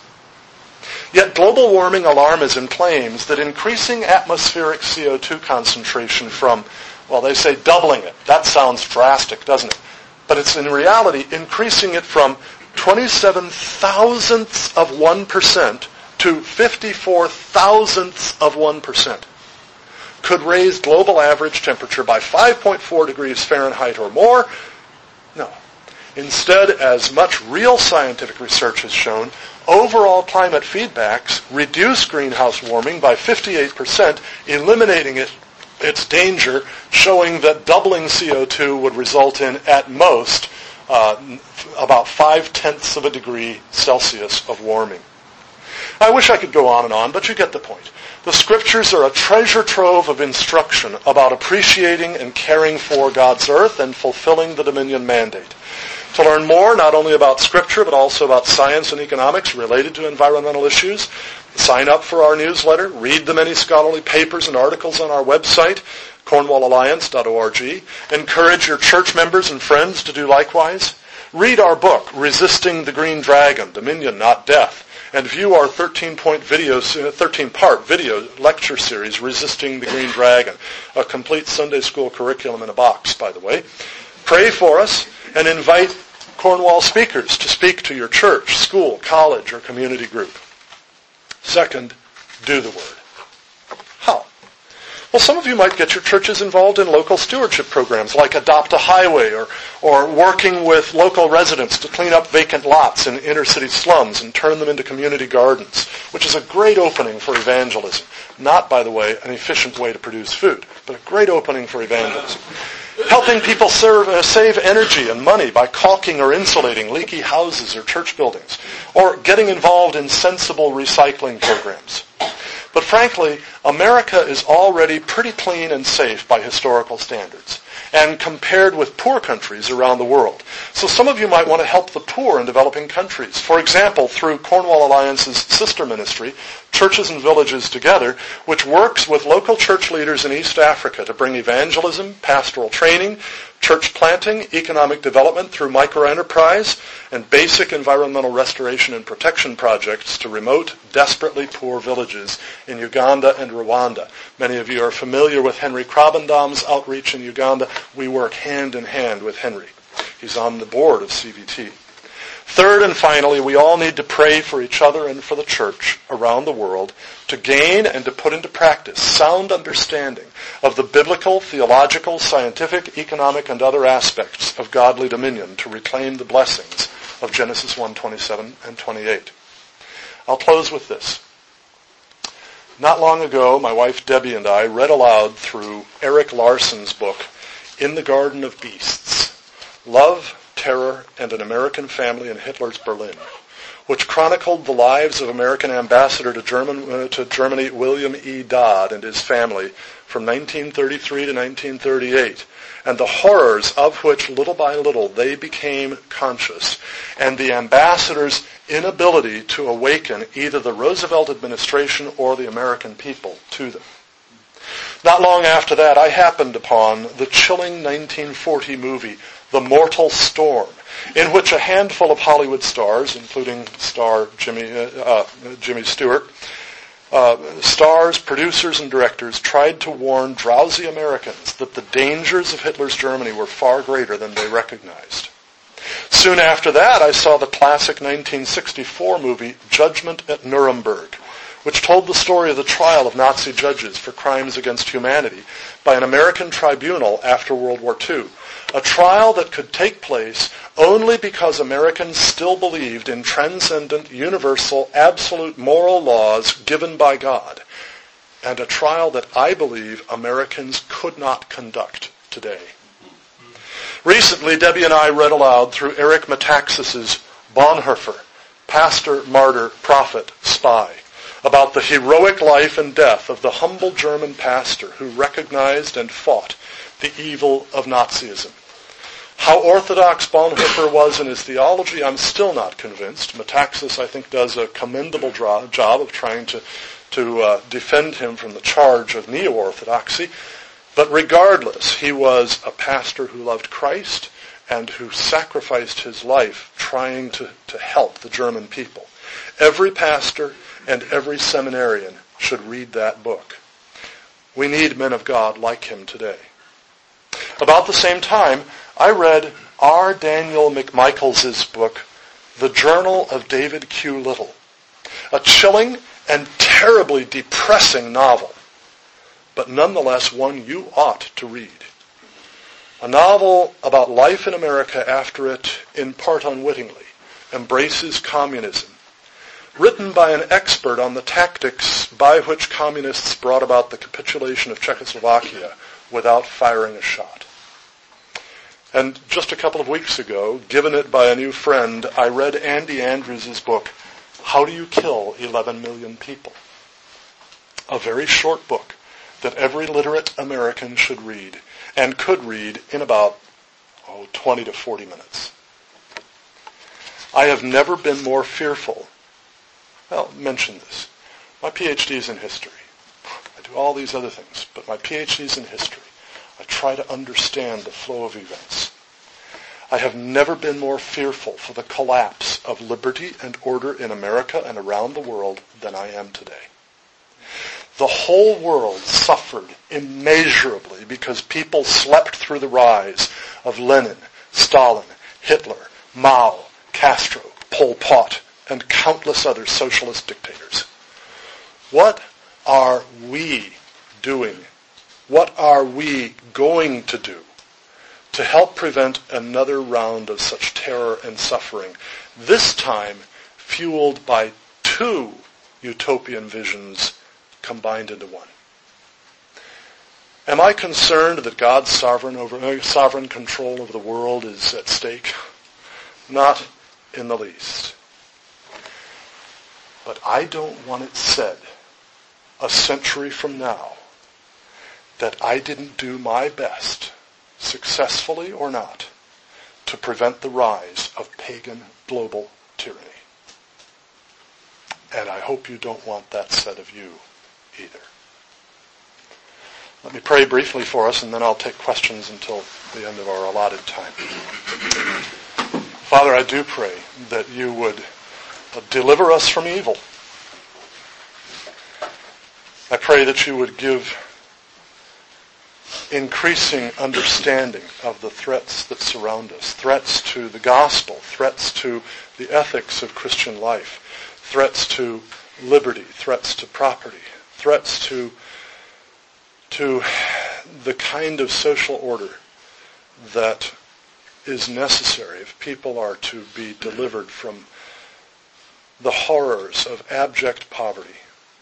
[SPEAKER 1] Yet global warming alarmism claims that increasing atmospheric C O two concentration from, well, they say doubling it. That sounds drastic, doesn't it? But it's in reality increasing it from twenty-seven thousandths of one percent to fifty-four thousandths of one percent. Could raise global average temperature by five point four degrees Fahrenheit or more? No. Instead, as much real scientific research has shown, overall climate feedbacks reduce greenhouse warming by fifty-eight percent, eliminating it, its danger, showing that doubling C O two would result in, at most, uh, about five-tenths of a degree Celsius of warming. I wish I could go on and on, but you get the point. The Scriptures are a treasure trove of instruction about appreciating and caring for God's earth and fulfilling the Dominion mandate. To learn more, not only about Scripture, but also about science and economics related to environmental issues, sign up for our newsletter, read the many scholarly papers and articles on our website, cornwall alliance dot org. Encourage your church members and friends to do likewise. Read our book, Resisting the Green Dragon, Dominion, Not Death, and view our thirteen-point video, thirteen-part video lecture series, Resisting the Green Dragon, a complete Sunday school curriculum in a box, by the way. Pray for us and invite Cornwall speakers to speak to your church, school, college, or community group. Second, do the Word. How? Well, some of you might get your churches involved in local stewardship programs like Adopt a Highway or, or working with local residents to clean up vacant lots in inner city slums and turn them into community gardens, which is a great opening for evangelism. Not, by the way, an efficient way to produce food, but a great opening for evangelism. Helping people serve, uh, save energy and money by caulking or insulating leaky houses or church buildings, or getting involved in sensible recycling programs. But frankly, America is already pretty clean and safe by historical standards, and compared with poor countries around the world. So some of you might want to help the poor in developing countries. For example, through Cornwall Alliance's sister ministry, Churches and Villages Together, which works with local church leaders in East Africa to bring evangelism, pastoral training, church planting, economic development through microenterprise, and basic environmental restoration and protection projects to remote, desperately poor villages in Uganda and Rwanda. Many of you are familiar with Henry Krabendam's outreach in Uganda. We work hand in hand with Henry. He's on the board of C V T. Third and finally, we all need to pray for each other and for the church around the world to gain and to put into practice sound understanding of the biblical, theological, scientific, economic, and other aspects of godly dominion to reclaim the blessings of Genesis one twenty-seven and twenty-eight. I'll close with this. Not long ago, my wife Debbie and I read aloud through Eric Larson's book, In the Garden of Beasts, Love, Terror, and an American Family in Hitler's Berlin, which chronicled the lives of American ambassador to, German, uh, to Germany William E. Dodd and his family from nineteen thirty-three to nineteen thirty-eight, and the horrors of which little by little they became conscious, and the ambassador's inability to awaken either the Roosevelt administration or the American people to them. Not long after that, I happened upon the chilling nineteen forty movie, The Mortal Storm, in which a handful of Hollywood stars, including star Jimmy, uh, uh, Jimmy Stewart, uh, stars, producers, and directors tried to warn drowsy Americans that the dangers of Hitler's Germany were far greater than they recognized. Soon after that, I saw the classic nineteen sixty-four movie, Judgment at Nuremberg, which told the story of the trial of Nazi judges for crimes against humanity by an American tribunal after World War Two. A trial that could take place only because Americans still believed in transcendent, universal, absolute moral laws given by God. And a trial that I believe Americans could not conduct today. Recently, Debbie and I read aloud through Eric Metaxas's Bonhoeffer, Pastor, Martyr, Prophet, Spy, about the heroic life and death of the humble German pastor who recognized and fought the evil of Nazism. How orthodox Bonhoeffer was in his theology, I'm still not convinced. Metaxas, I think, does a commendable job of trying to, to uh, defend him from the charge of neo-orthodoxy. But regardless, he was a pastor who loved Christ and who sacrificed his life trying to, to help the German people. Every pastor and every seminarian should read that book. We need men of God like him today. About the same time, I read R. Daniel McMichaels' book, The Journal of David Q. Little, a chilling and terribly depressing novel, but nonetheless one you ought to read. A novel about life in America after it, in part unwittingly, embraces communism, written by an expert on the tactics by which communists brought about the capitulation of Czechoslovakia without firing a shot. And just a couple of weeks ago, given it by a new friend, I read Andy Andrews' book, How Do You Kill eleven million People? A very short book that every literate American should read and could read in about oh, twenty to forty minutes. I have never been more fearful. Well, mention this. My PhD is in history. I do all these other things, but my PhD is in history. I try to understand the flow of events. I have never been more fearful for the collapse of liberty and order in America and around the world than I am today. The whole world suffered immeasurably because people slept through the rise of Lenin, Stalin, Hitler, Mao, Castro, Pol Pot, and countless other socialist dictators. What are we doing? What are we going to do to help prevent another round of such terror and suffering, this time fueled by two utopian visions combined into one? Am I concerned that God's sovereign over sovereign control over the world is at stake? Not in the least. But I don't want it said a century from now that I didn't do my best, successfully or not, to prevent the rise of pagan global tyranny. And I hope you don't want that said of you either. Let me pray briefly for us, and then I'll take questions until the end of our allotted time. Father, I do pray that you would deliver us from evil. I pray that you would give increasing understanding of the threats that surround us, threats to the gospel, threats to the ethics of Christian life, threats to liberty, threats to property, threats to, to the kind of social order that is necessary if people are to be delivered from the horrors of abject poverty,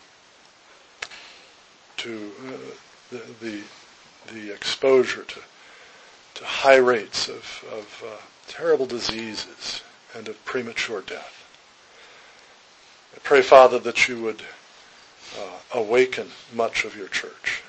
[SPEAKER 1] to uh, the, the the exposure to to high rates of, of uh, terrible diseases and of premature death. I pray, Father, that you would uh, awaken much of your church.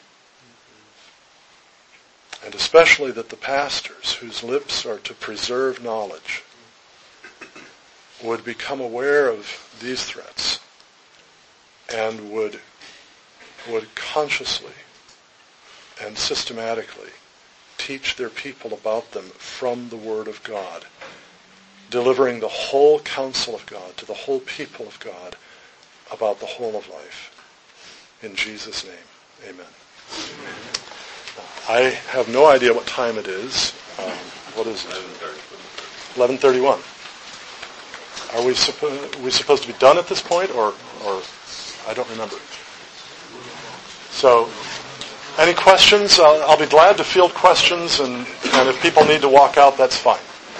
[SPEAKER 1] And especially that the pastors whose lips are to preserve knowledge would become aware of these threats and would would consciously and systematically teach their people about them from the Word of God, delivering the whole counsel of God to the whole people of God about the whole of life. In Jesus' name, amen. I have no idea what time it is. Um, what is it? eleven thirty-one. Are we, suppo- we supposed to be done at this point, or, or I don't remember. So, any questions? I'll, I'll be glad to field questions, and, and if people need to walk out, that's fine.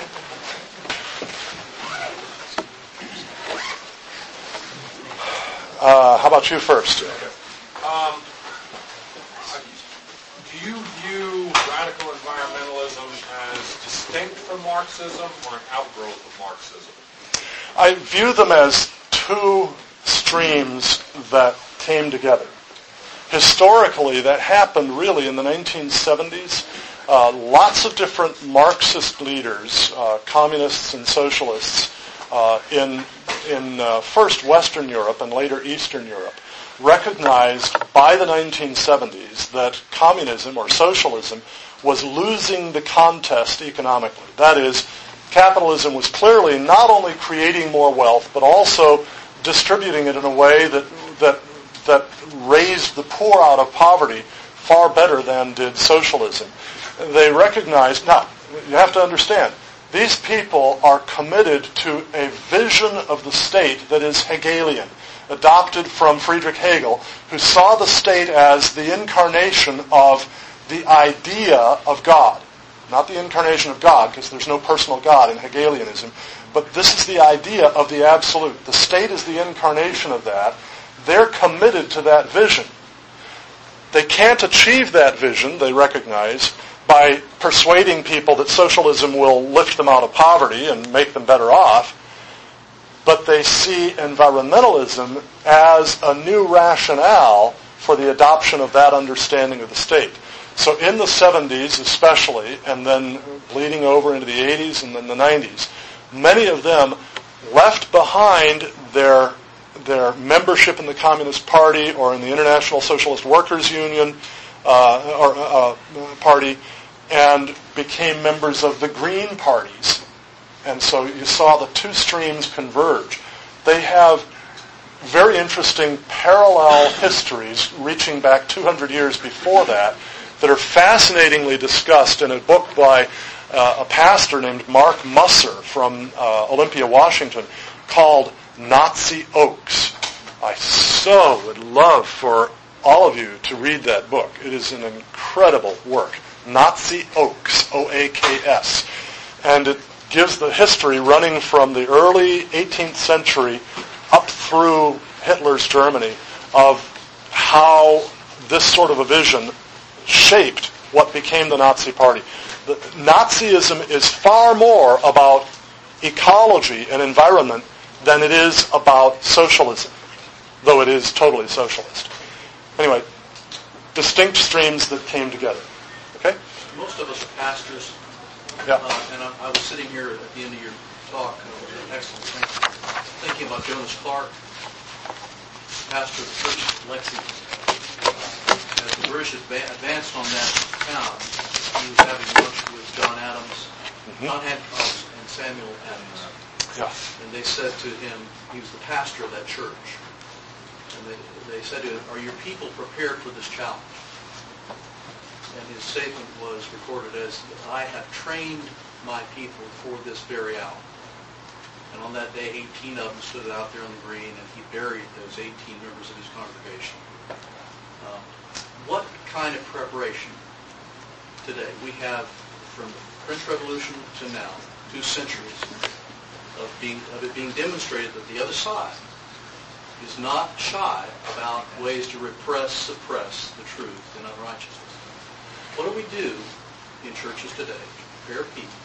[SPEAKER 1] Uh, how about you first?
[SPEAKER 2] Um, do you view radical environmentalism as distinct from Marxism or an outgrowth of Marxism?
[SPEAKER 1] I view them as two streams that came together. Historically, that happened really in the nineteen seventies. Uh, lots of different Marxist leaders, uh, communists and socialists, uh, in in uh, first Western Europe and later Eastern Europe, recognized by the nineteen seventies that communism or socialism was losing the contest economically. That is, capitalism was clearly not only creating more wealth, but also distributing it in a way that that that raised the poor out of poverty far better than did socialism. They recognized, now, you have to understand, these people are committed to a vision of the state that is Hegelian, adopted from Friedrich Hegel, who saw the state as the incarnation of the idea of God. Not the incarnation of God, because there's no personal God in Hegelianism, but this is the idea of the absolute. The state is the incarnation of that. They're committed to that vision. They can't achieve that vision, they recognize, by persuading people that socialism will lift them out of poverty and make them better off. but they see environmentalism as a new rationale for the adoption of that understanding of the state. So in the seventies especially, and then bleeding over into the eighties and then the nineties, many of them left behind their their membership in the Communist Party or in the International Socialist Workers Union uh, or uh, Party, and became members of the Green parties. And so you saw the two streams converge. They have very interesting parallel histories reaching back two hundred years before that that are fascinatingly discussed in a book by uh, a pastor named Mark Musser from uh, Olympia, Washington, called Nazi Oaks. I so would love for all of you to read that book. It is an incredible work. Nazi Oaks, O A K S. And it gives the history running from the early eighteenth century up through Hitler's Germany of how this sort of a vision shaped what became the Nazi Party. The, Nazism is far more about ecology and environment than it is about socialism, though it is totally socialist. Anyway, distinct streams that came together. Okay?
[SPEAKER 3] Most of us are pastors.
[SPEAKER 1] Yeah.
[SPEAKER 3] Uh, and I, I was sitting here at the end of your talk, and it was an excellent thing, thinking about Jonas Clark, pastor of the church of Lexington. Uh, as the British adva- advanced on that town, he was having lunch with John Adams, mm-hmm. John Hancock, and Samuel Adams.
[SPEAKER 1] Yeah.
[SPEAKER 3] And they said to him, he was the pastor of that church, and they, they said to him, "Are your people prepared for this challenge?" And his statement was recorded as, "I have trained my people for this very hour." And on that day, eighteen of them stood out there on the green, and he buried those eighteen members of his congregation. Um, what kind of preparation today? We have, from the French Revolution to now, two centuries of being of it being demonstrated that the other side is not shy about ways to repress, suppress the truth and unrighteousness. What do we do in churches today to prepare people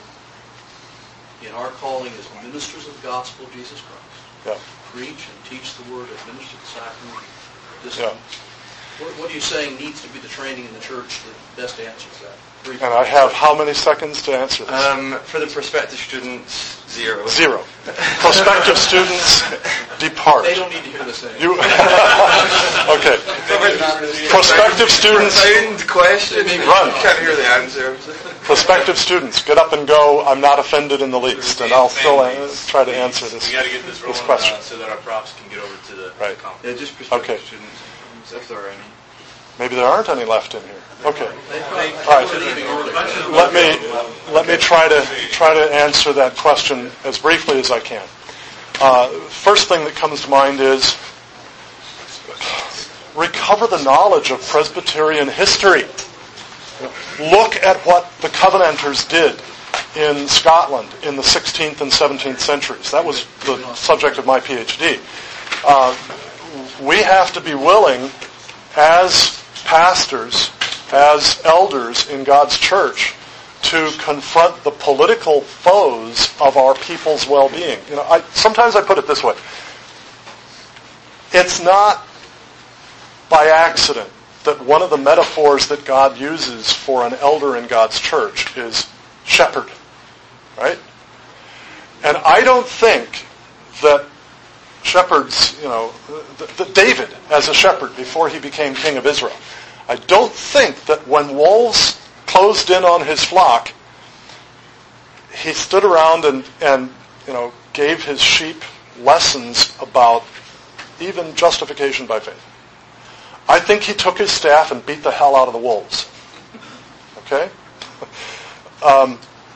[SPEAKER 3] in our calling as ministers of the gospel of Jesus Christ?
[SPEAKER 1] Yeah.
[SPEAKER 3] Preach and teach the word, administer the sacrament,
[SPEAKER 1] Yeah.
[SPEAKER 3] discipline. What, what are you saying needs to be the training in the church that best answers that? Briefly.
[SPEAKER 1] And I have how many seconds to answer this?
[SPEAKER 4] Um, for the prospective students, zero.
[SPEAKER 1] Zero. Prospective students, depart.
[SPEAKER 3] They don't need to hear the same.
[SPEAKER 1] You okay. Prospective students,
[SPEAKER 4] Profound question.
[SPEAKER 1] Run.
[SPEAKER 4] You can't hear the answer.
[SPEAKER 1] prospective students, get up and go. I'm not offended in the least, and I'll still uh, try to answer this,
[SPEAKER 5] We got to get this rolling
[SPEAKER 1] this question.
[SPEAKER 5] uh, so that our props can get over to the
[SPEAKER 1] Right.
[SPEAKER 5] conference.
[SPEAKER 4] Yeah, just prospective
[SPEAKER 1] Okay.
[SPEAKER 4] students, if there are any.
[SPEAKER 1] Maybe there aren't any left in here. Okay.
[SPEAKER 3] They probably
[SPEAKER 1] All right.
[SPEAKER 3] were leaving early.
[SPEAKER 1] Let me let me try to try to answer that question as briefly as I can. Uh, first thing that comes to mind is recover the knowledge of Presbyterian history. Look at what the Covenanters did in Scotland in the sixteenth and seventeenth centuries. That was the subject of my PhD. Uh, we have to be willing, as pastors, as elders in God's church, to confront the political foes of our people's well-being. You know, I, sometimes I put it this way. It's not by accident that one of the metaphors that God uses for an elder in God's church is shepherd, right? And I don't think that shepherds, you know, that David as a shepherd before he became king of Israel, I don't think that when wolves closed in on his flock, he stood around and, and you know, gave his sheep lessons about even justification by faith. I think he took his staff and beat the hell out of the wolves. Okay? Um,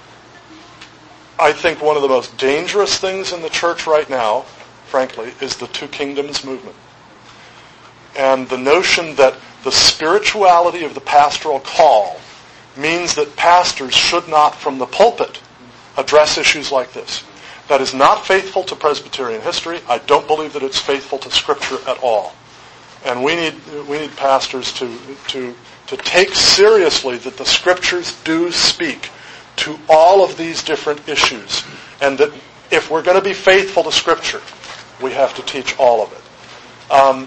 [SPEAKER 1] I think one of the most dangerous things in the church right now, frankly, is the Two Kingdoms movement. And the notion that the spirituality of the pastoral call means that pastors should not, from the pulpit, address issues like this. That is not faithful to Presbyterian history. I don't believe that it's faithful to Scripture at all. And we need we need pastors to to to take seriously that the Scriptures do speak to all of these different issues, and that if we're going to be faithful to Scripture, we have to teach all of it. Um,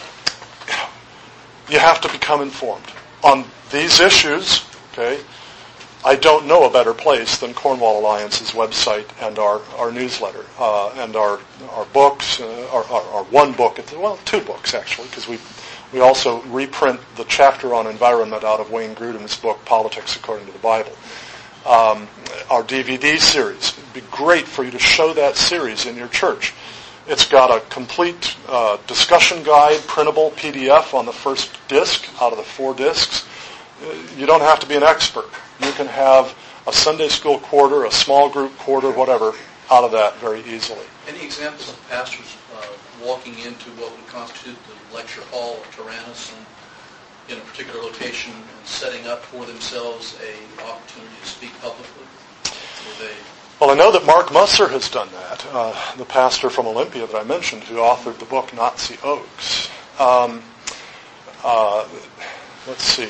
[SPEAKER 1] you have to become informed. On these issues, okay, I don't know a better place than Cornwall Alliance's website and our, our newsletter uh, and our our books, uh, our, our, our one book, well, two books actually, because we we also reprint the chapter on environment out of Wayne Grudem's book, Politics According to the Bible. Um, our D V D series. It'd be great for you to show that series in your church. It's got a complete uh, discussion guide, printable P D F on the first disc out of the four discs. You don't have to be an expert. You can have a Sunday school quarter, a small group quarter, whatever, out of that very easily.
[SPEAKER 3] Any examples of pastors uh, walking into what would constitute the lecture hall of Tyrannus and in a particular location and setting up for themselves a opportunity to speak publicly? Were they...
[SPEAKER 1] Well, I know that Mark Musser has done that, uh, the pastor from Olympia that I mentioned, who authored the book Nazi Oaks. Um, uh, let's see.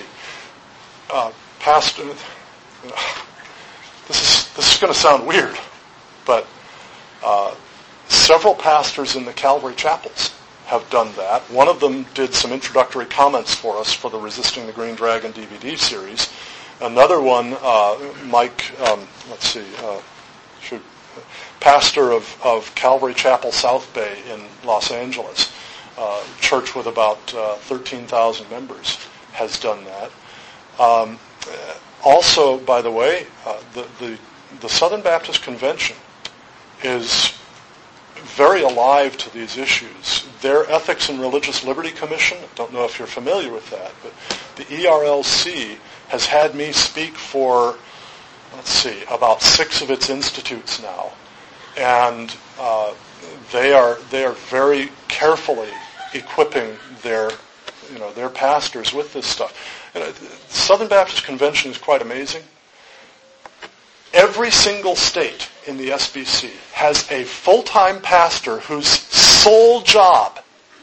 [SPEAKER 1] Uh, pastor, you know, this is this is going to sound weird, but uh, several pastors in the Calvary chapels have done that. One of them did some introductory comments for us for the Resisting the Green Dragon D V D series. Another one, uh, Mike, um, let's see, uh, shoot, pastor of, of Calvary Chapel South Bay in Los Angeles, uh, church with about uh, thirteen thousand members, has done that. Um, also, by the way, uh, the, the the Southern Baptist Convention is very alive to these issues. Their Ethics and Religious Liberty Commission, I don't know if you're familiar with that, but the E R L C has had me speak for, let's see, about six of its institutes now. And uh, they are they are very carefully equipping their you know their pastors with this stuff. And uh, the Southern Baptist Convention is quite amazing. Every single state in the S B C has a full-time pastor whose sole job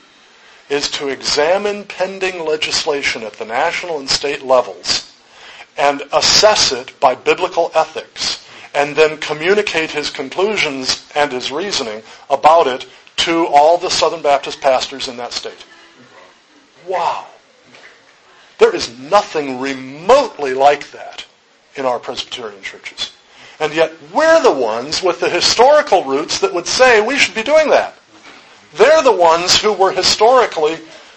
[SPEAKER 1] is to examine pending legislation at the national and state levels and assess it by biblical ethics, and then communicate his conclusions and his reasoning about it to all the Southern Baptist pastors in that state. Wow. There is nothing remotely like that in our Presbyterian churches. And yet we're the ones with the historical roots that would say we should be doing that. They're the ones who were historically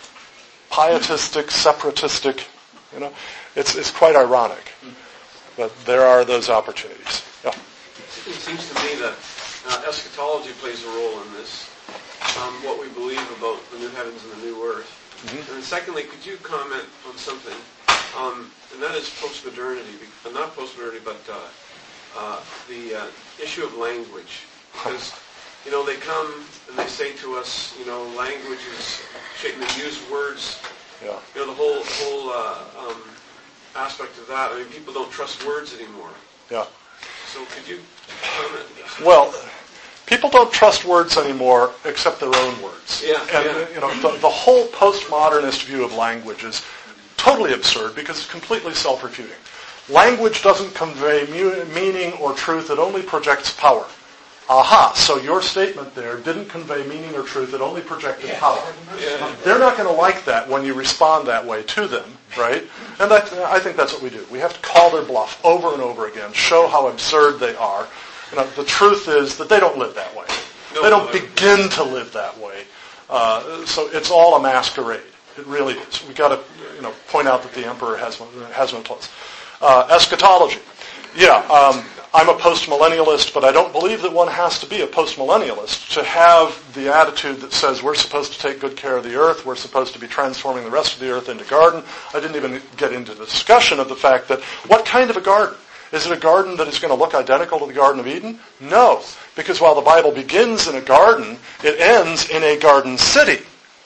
[SPEAKER 1] pietistic, separatistic. You know, it's it's quite ironic. But there are those opportunities. Yeah.
[SPEAKER 6] It seems to me that uh, eschatology plays a role in this. Um, what we believe about the new heavens and the new earth. Mm-hmm. And then secondly, could you comment on something? Um, and that is post-modernity. Uh, not post-modernity, but uh, uh, the uh, issue of language. Because, you know, they come and they say to us, you know, language is, they use words.
[SPEAKER 1] Yeah.
[SPEAKER 6] You know, the whole whole uh, um, aspect of that. I mean, people don't trust words anymore.
[SPEAKER 1] Yeah.
[SPEAKER 6] So could you comment?
[SPEAKER 1] Well, people don't trust words anymore except their own words.
[SPEAKER 6] Yeah,
[SPEAKER 1] and
[SPEAKER 6] yeah.
[SPEAKER 1] you know, the, the whole postmodernist view of language is totally absurd because it's completely self-refuting. Language doesn't convey mu- meaning or truth, it only projects power. Aha, so your statement there didn't convey meaning or truth, it only projected yeah. power.
[SPEAKER 6] Yeah.
[SPEAKER 1] They're not going to like that when you respond that way to them, right? And that, I think that's what we do. We have to call their bluff over and over again, show how absurd they are. You know, the truth is that they don't live that way.
[SPEAKER 6] No,
[SPEAKER 1] they don't
[SPEAKER 6] no,
[SPEAKER 1] begin to live that way. Uh, so it's all a masquerade. It really is. We've got to, you know, point out that the emperor has has no clothes. Uh, eschatology. Yeah, um, I'm a postmillennialist, but I don't believe that one has to be a postmillennialist to have the attitude that says we're supposed to take good care of the earth, we're supposed to be transforming the rest of the earth into garden. I didn't even get into the discussion of the fact that what kind of a garden? Is it a garden that is going to look identical to the Garden of Eden? No, because while the Bible begins in a garden, it ends in a garden city.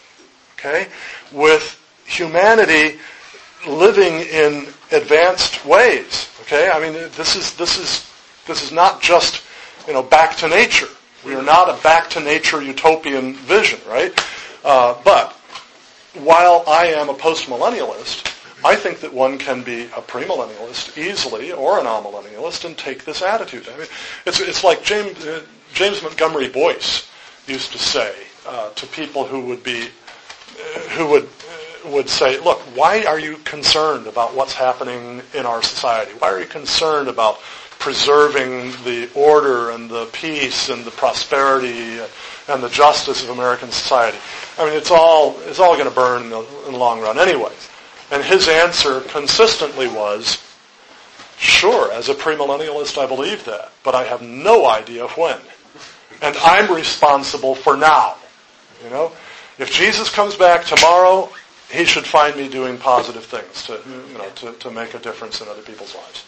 [SPEAKER 1] Okay? With humanity living in advanced ways. Okay? I mean, this is this is this is not just, you know, back to nature. We are not a back to nature utopian vision, right? Uh, but while I am a postmillennialist, I think that one can be a premillennialist easily, or an amillennialist, and take this attitude. I mean, it's it's like James uh, James Montgomery Boyce used to say uh, to people who would be, uh, who would uh, would say, look, why are you concerned about what's happening in our society? Why are you concerned about preserving the order and the peace and the prosperity and the justice of American society? I mean, it's all it's all going to burn in the, in the long run anyways. And his answer consistently was, sure, as a premillennialist I believe that, but I have no idea when. And I'm responsible for now. You know? If Jesus comes back tomorrow, he should find me doing positive things to, you know, to, to make a difference in other people's lives.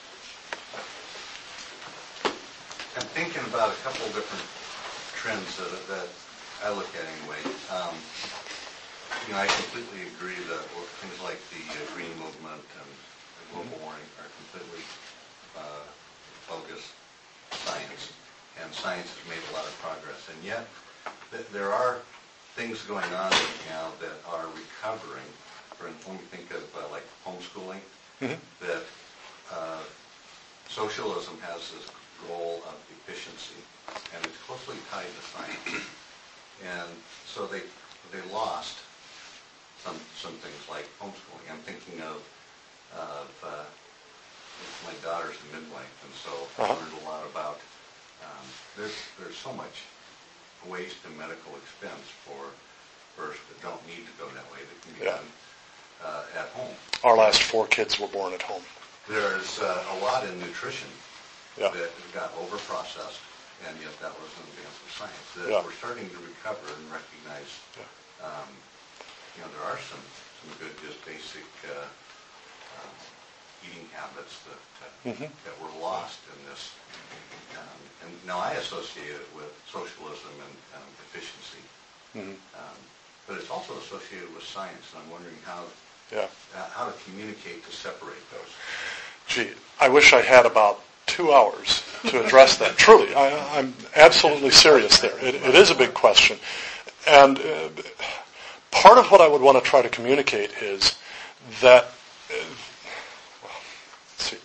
[SPEAKER 7] I'm thinking about a couple of different trends that, that I look at anyway. Um, you know, I completely agree that things like the uh, green movement and the global warming are completely uh, bogus science, and science has made a lot of progress. And yet, th- there are things going on right now that are recovering. For when we think of uh, like homeschooling, mm-hmm. that uh, socialism has this goal of efficiency, and it's closely tied to science. And so they they lost some some things like homeschooling. I'm thinking of of uh, my daughter's a midwife, and so uh-huh. I learned a lot about um, there's there's so much waste and medical expense for births that don't need to go that way, that can be yeah. done uh, at home.
[SPEAKER 1] Our last four kids were born at home.
[SPEAKER 7] There's uh, a lot in nutrition
[SPEAKER 1] yeah.
[SPEAKER 7] that got over-processed, and yet that was an advance of science. That
[SPEAKER 1] yeah.
[SPEAKER 7] we're starting to recover and recognize,
[SPEAKER 1] yeah.
[SPEAKER 7] um, you know, there are some, some good, just basic uh, um, eating habits that that,
[SPEAKER 1] mm-hmm.
[SPEAKER 7] that were lost in this. Um, and now I associate it with socialism and um, efficiency,
[SPEAKER 1] mm-hmm.
[SPEAKER 7] um, but it's also associated with science. And I'm wondering how
[SPEAKER 1] yeah.
[SPEAKER 7] uh, how to communicate to separate those.
[SPEAKER 1] Gee, I wish I had about two hours to address that. Truly, I, I'm absolutely serious there. It, it is a big question. And uh, part of what I would want to try to communicate is that, uh, well, let's see,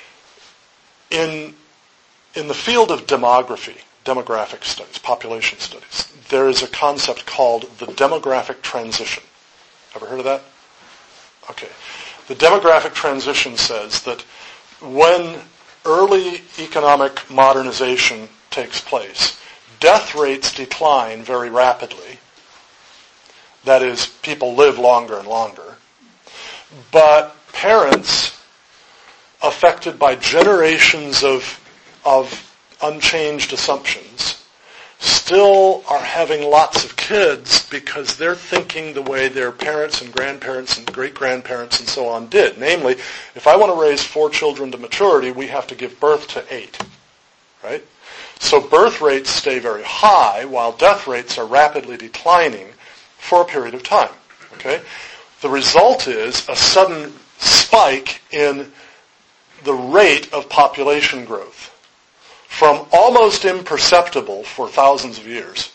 [SPEAKER 1] in, in the field of demography, demographic studies, population studies, there is a concept called the demographic transition. Ever heard of that? Okay. The demographic transition says that when early economic modernization takes place, death rates decline very rapidly. That is, people live longer and longer. But parents, affected by generations of, of unchanged assumptions, still are having lots of kids because they're thinking the way their parents and grandparents and great-grandparents and so on did. Namely, if I want to raise four children to maturity, we have to give birth to eight. Right? So birth rates stay very high while death rates are rapidly declining for a period of time. Okay? The result is a sudden spike in the rate of population growth from almost imperceptible for thousands of years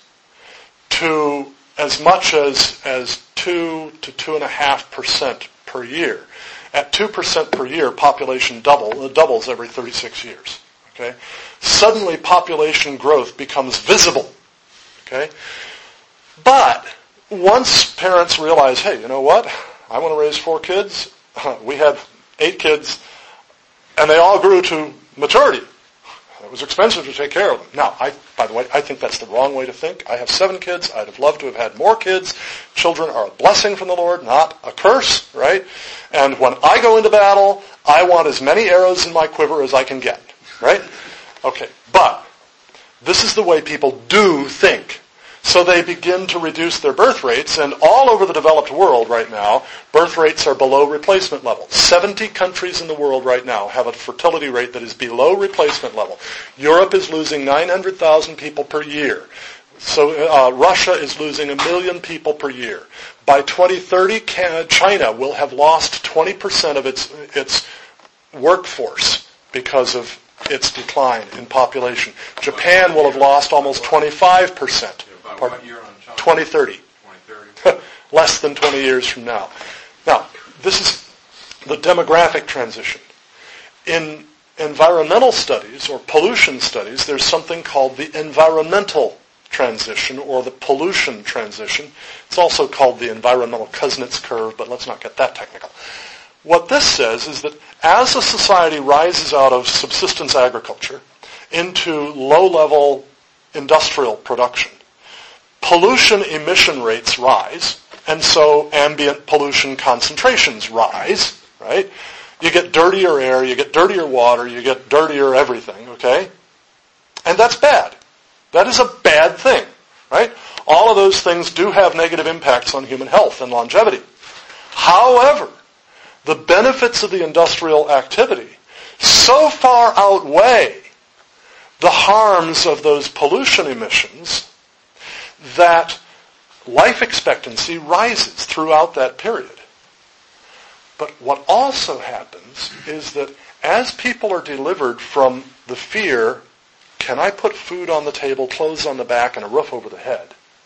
[SPEAKER 1] to as much as, as two to two and a half percent per year. At two percent per year, population double, it doubles every thirty-six years. Okay? Suddenly population growth becomes visible. Okay? But once parents realize, hey, you know what? I want to raise four kids. We had eight kids, and they all grew to maturity. It was expensive to take care of them. Now, I, by the way, I think that's the wrong way to think. I have seven kids. I'd have loved to have had more kids. Children are a blessing from the Lord, not a curse, right? And when I go into battle, I want as many arrows in my quiver as I can get, right? Okay, but this is the way people do think. So they begin to reduce their birth rates, and all over the developed world right now, birth rates are below replacement level. seventy countries in the world right now have a fertility rate that is below replacement level. Europe is losing nine hundred thousand people per year. So uh, Russia is losing a million people per year. By twenty thirty, China will have lost twenty percent of its its workforce because of its decline in population. Japan will have lost almost twenty-five percent.
[SPEAKER 2] What year on China?
[SPEAKER 1] twenty thirty.
[SPEAKER 2] twenty thirty.
[SPEAKER 1] Less than twenty years from now. Now, this is the demographic transition. In environmental studies or pollution studies, there's something called the environmental transition or the pollution transition. It's also called the environmental Kuznets curve, but let's not get that technical. What this says is that as a society rises out of subsistence agriculture into low-level industrial production, pollution emission rates rise, and so ambient pollution concentrations rise, right? You get dirtier air, you get dirtier water, you get dirtier everything, okay? And that's bad. That is a bad thing, right? All of those things do have negative impacts on human health and longevity. However, the benefits of the industrial activity so far outweigh the harms of those pollution emissions that life expectancy rises throughout that period. But what also happens is that as people are delivered from the fear, can I put food on the table, clothes on the back, and a roof over the head?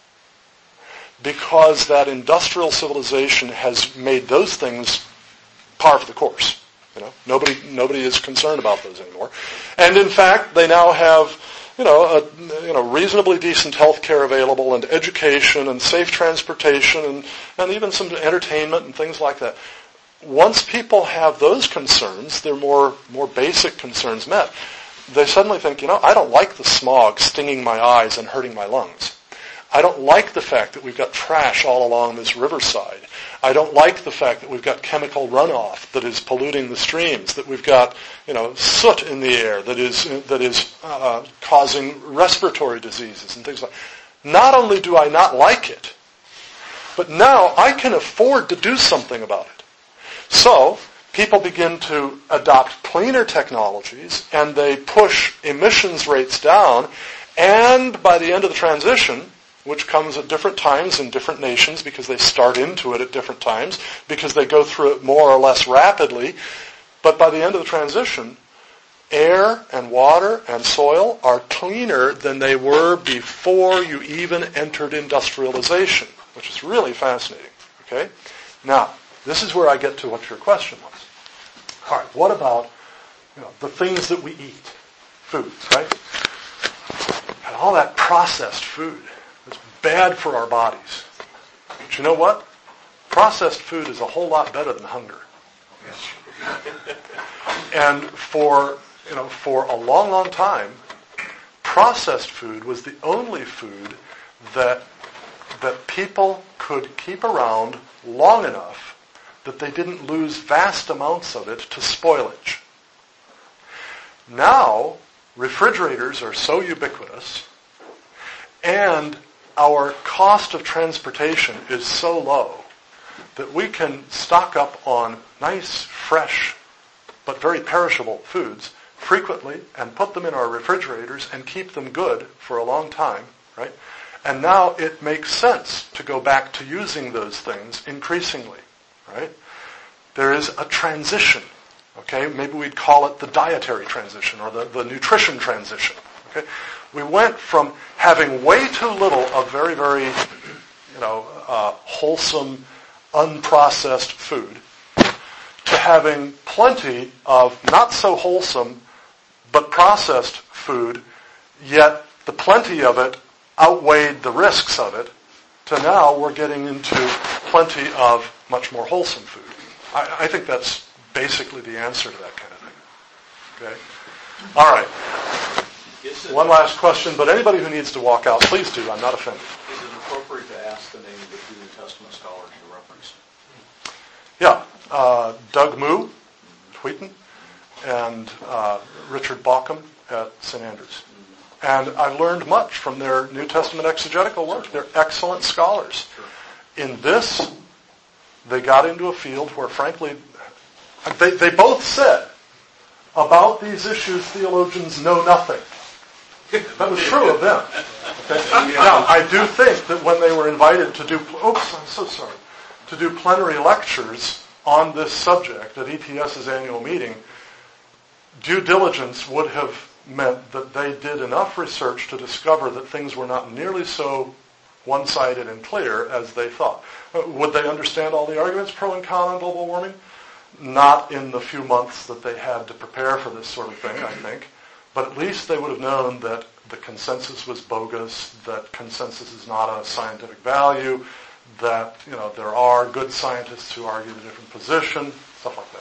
[SPEAKER 1] Because that industrial civilization has made those things par for the course. You know, nobody nobody is concerned about those anymore. And in fact, they now have, you know, a you know reasonably decent health care available, and education, and safe transportation, and, and even some entertainment and things like that. Once people have those concerns, their more more basic concerns met, they suddenly think, you know, I don't like the smog stinging my eyes and hurting my lungs. I don't like the fact that we've got trash all along this riverside. I don't like the fact that we've got chemical runoff that is polluting the streams, that we've got, you know, soot in the air that is that is uh, causing respiratory diseases and things like that. Not only do I not like it, but now I can afford to do something about it. So people begin to adopt cleaner technologies, and they push emissions rates down, and by the end of the transition, which comes at different times in different nations because they start into it at different times, because they go through it more or less rapidly, but by the end of the transition, air and water and soil are cleaner than they were before you even entered industrialization, which is really fascinating. Okay? Now, this is where I get to what your question was. All right, what about you know, the things that we eat? Foods, right? And all that processed food. It's bad for our bodies. But you know what? Processed food is a whole lot better than hunger. And for, you know, for a long, long time, processed food was the only food that that people could keep around long enough that they didn't lose vast amounts of it to spoilage. Now, refrigerators are so ubiquitous, and our cost of transportation is so low that we can stock up on nice, fresh, but very perishable foods frequently and put them in our refrigerators and keep them good for a long time, right? And now it makes sense to go back to using those things increasingly, right? There is a transition, okay? Maybe we'd call it the dietary transition or the, the nutrition transition, okay? We went from having way too little of very, very, you know, uh, wholesome, unprocessed food to having plenty of not so wholesome but processed food, yet the plenty of it outweighed the risks of it, to now we're getting into plenty of much more wholesome food. I, I think that's basically the answer to that kind of thing. Okay? All right. One last question, but anybody who needs to walk out, please do. I'm not offended.
[SPEAKER 3] Is it appropriate to ask the name of the two New Testament scholars you referenced?
[SPEAKER 1] Yeah. Uh, Doug Moo, Wheaton, and uh, Richard Bauckham at Saint Andrews. And I've learned much from their New Testament exegetical work. They're excellent scholars. In this, they got into a field where, frankly, they, they both said, about these issues, theologians know nothing. That was true of them. Okay? Now, I do think that when they were invited to do, oops, I'm so sorry, to do plenary lectures on this subject at ETS's annual meeting, due diligence would have meant that they did enough research to discover that things were not nearly so one-sided and clear as they thought. Uh, would they understand all the arguments pro and con on global warming? not in the few months that they had to prepare for this sort of thing, I think, but at least they would have known that the consensus was bogus, that consensus is not a scientific value, that, you know, there are good scientists who argue a different position, stuff like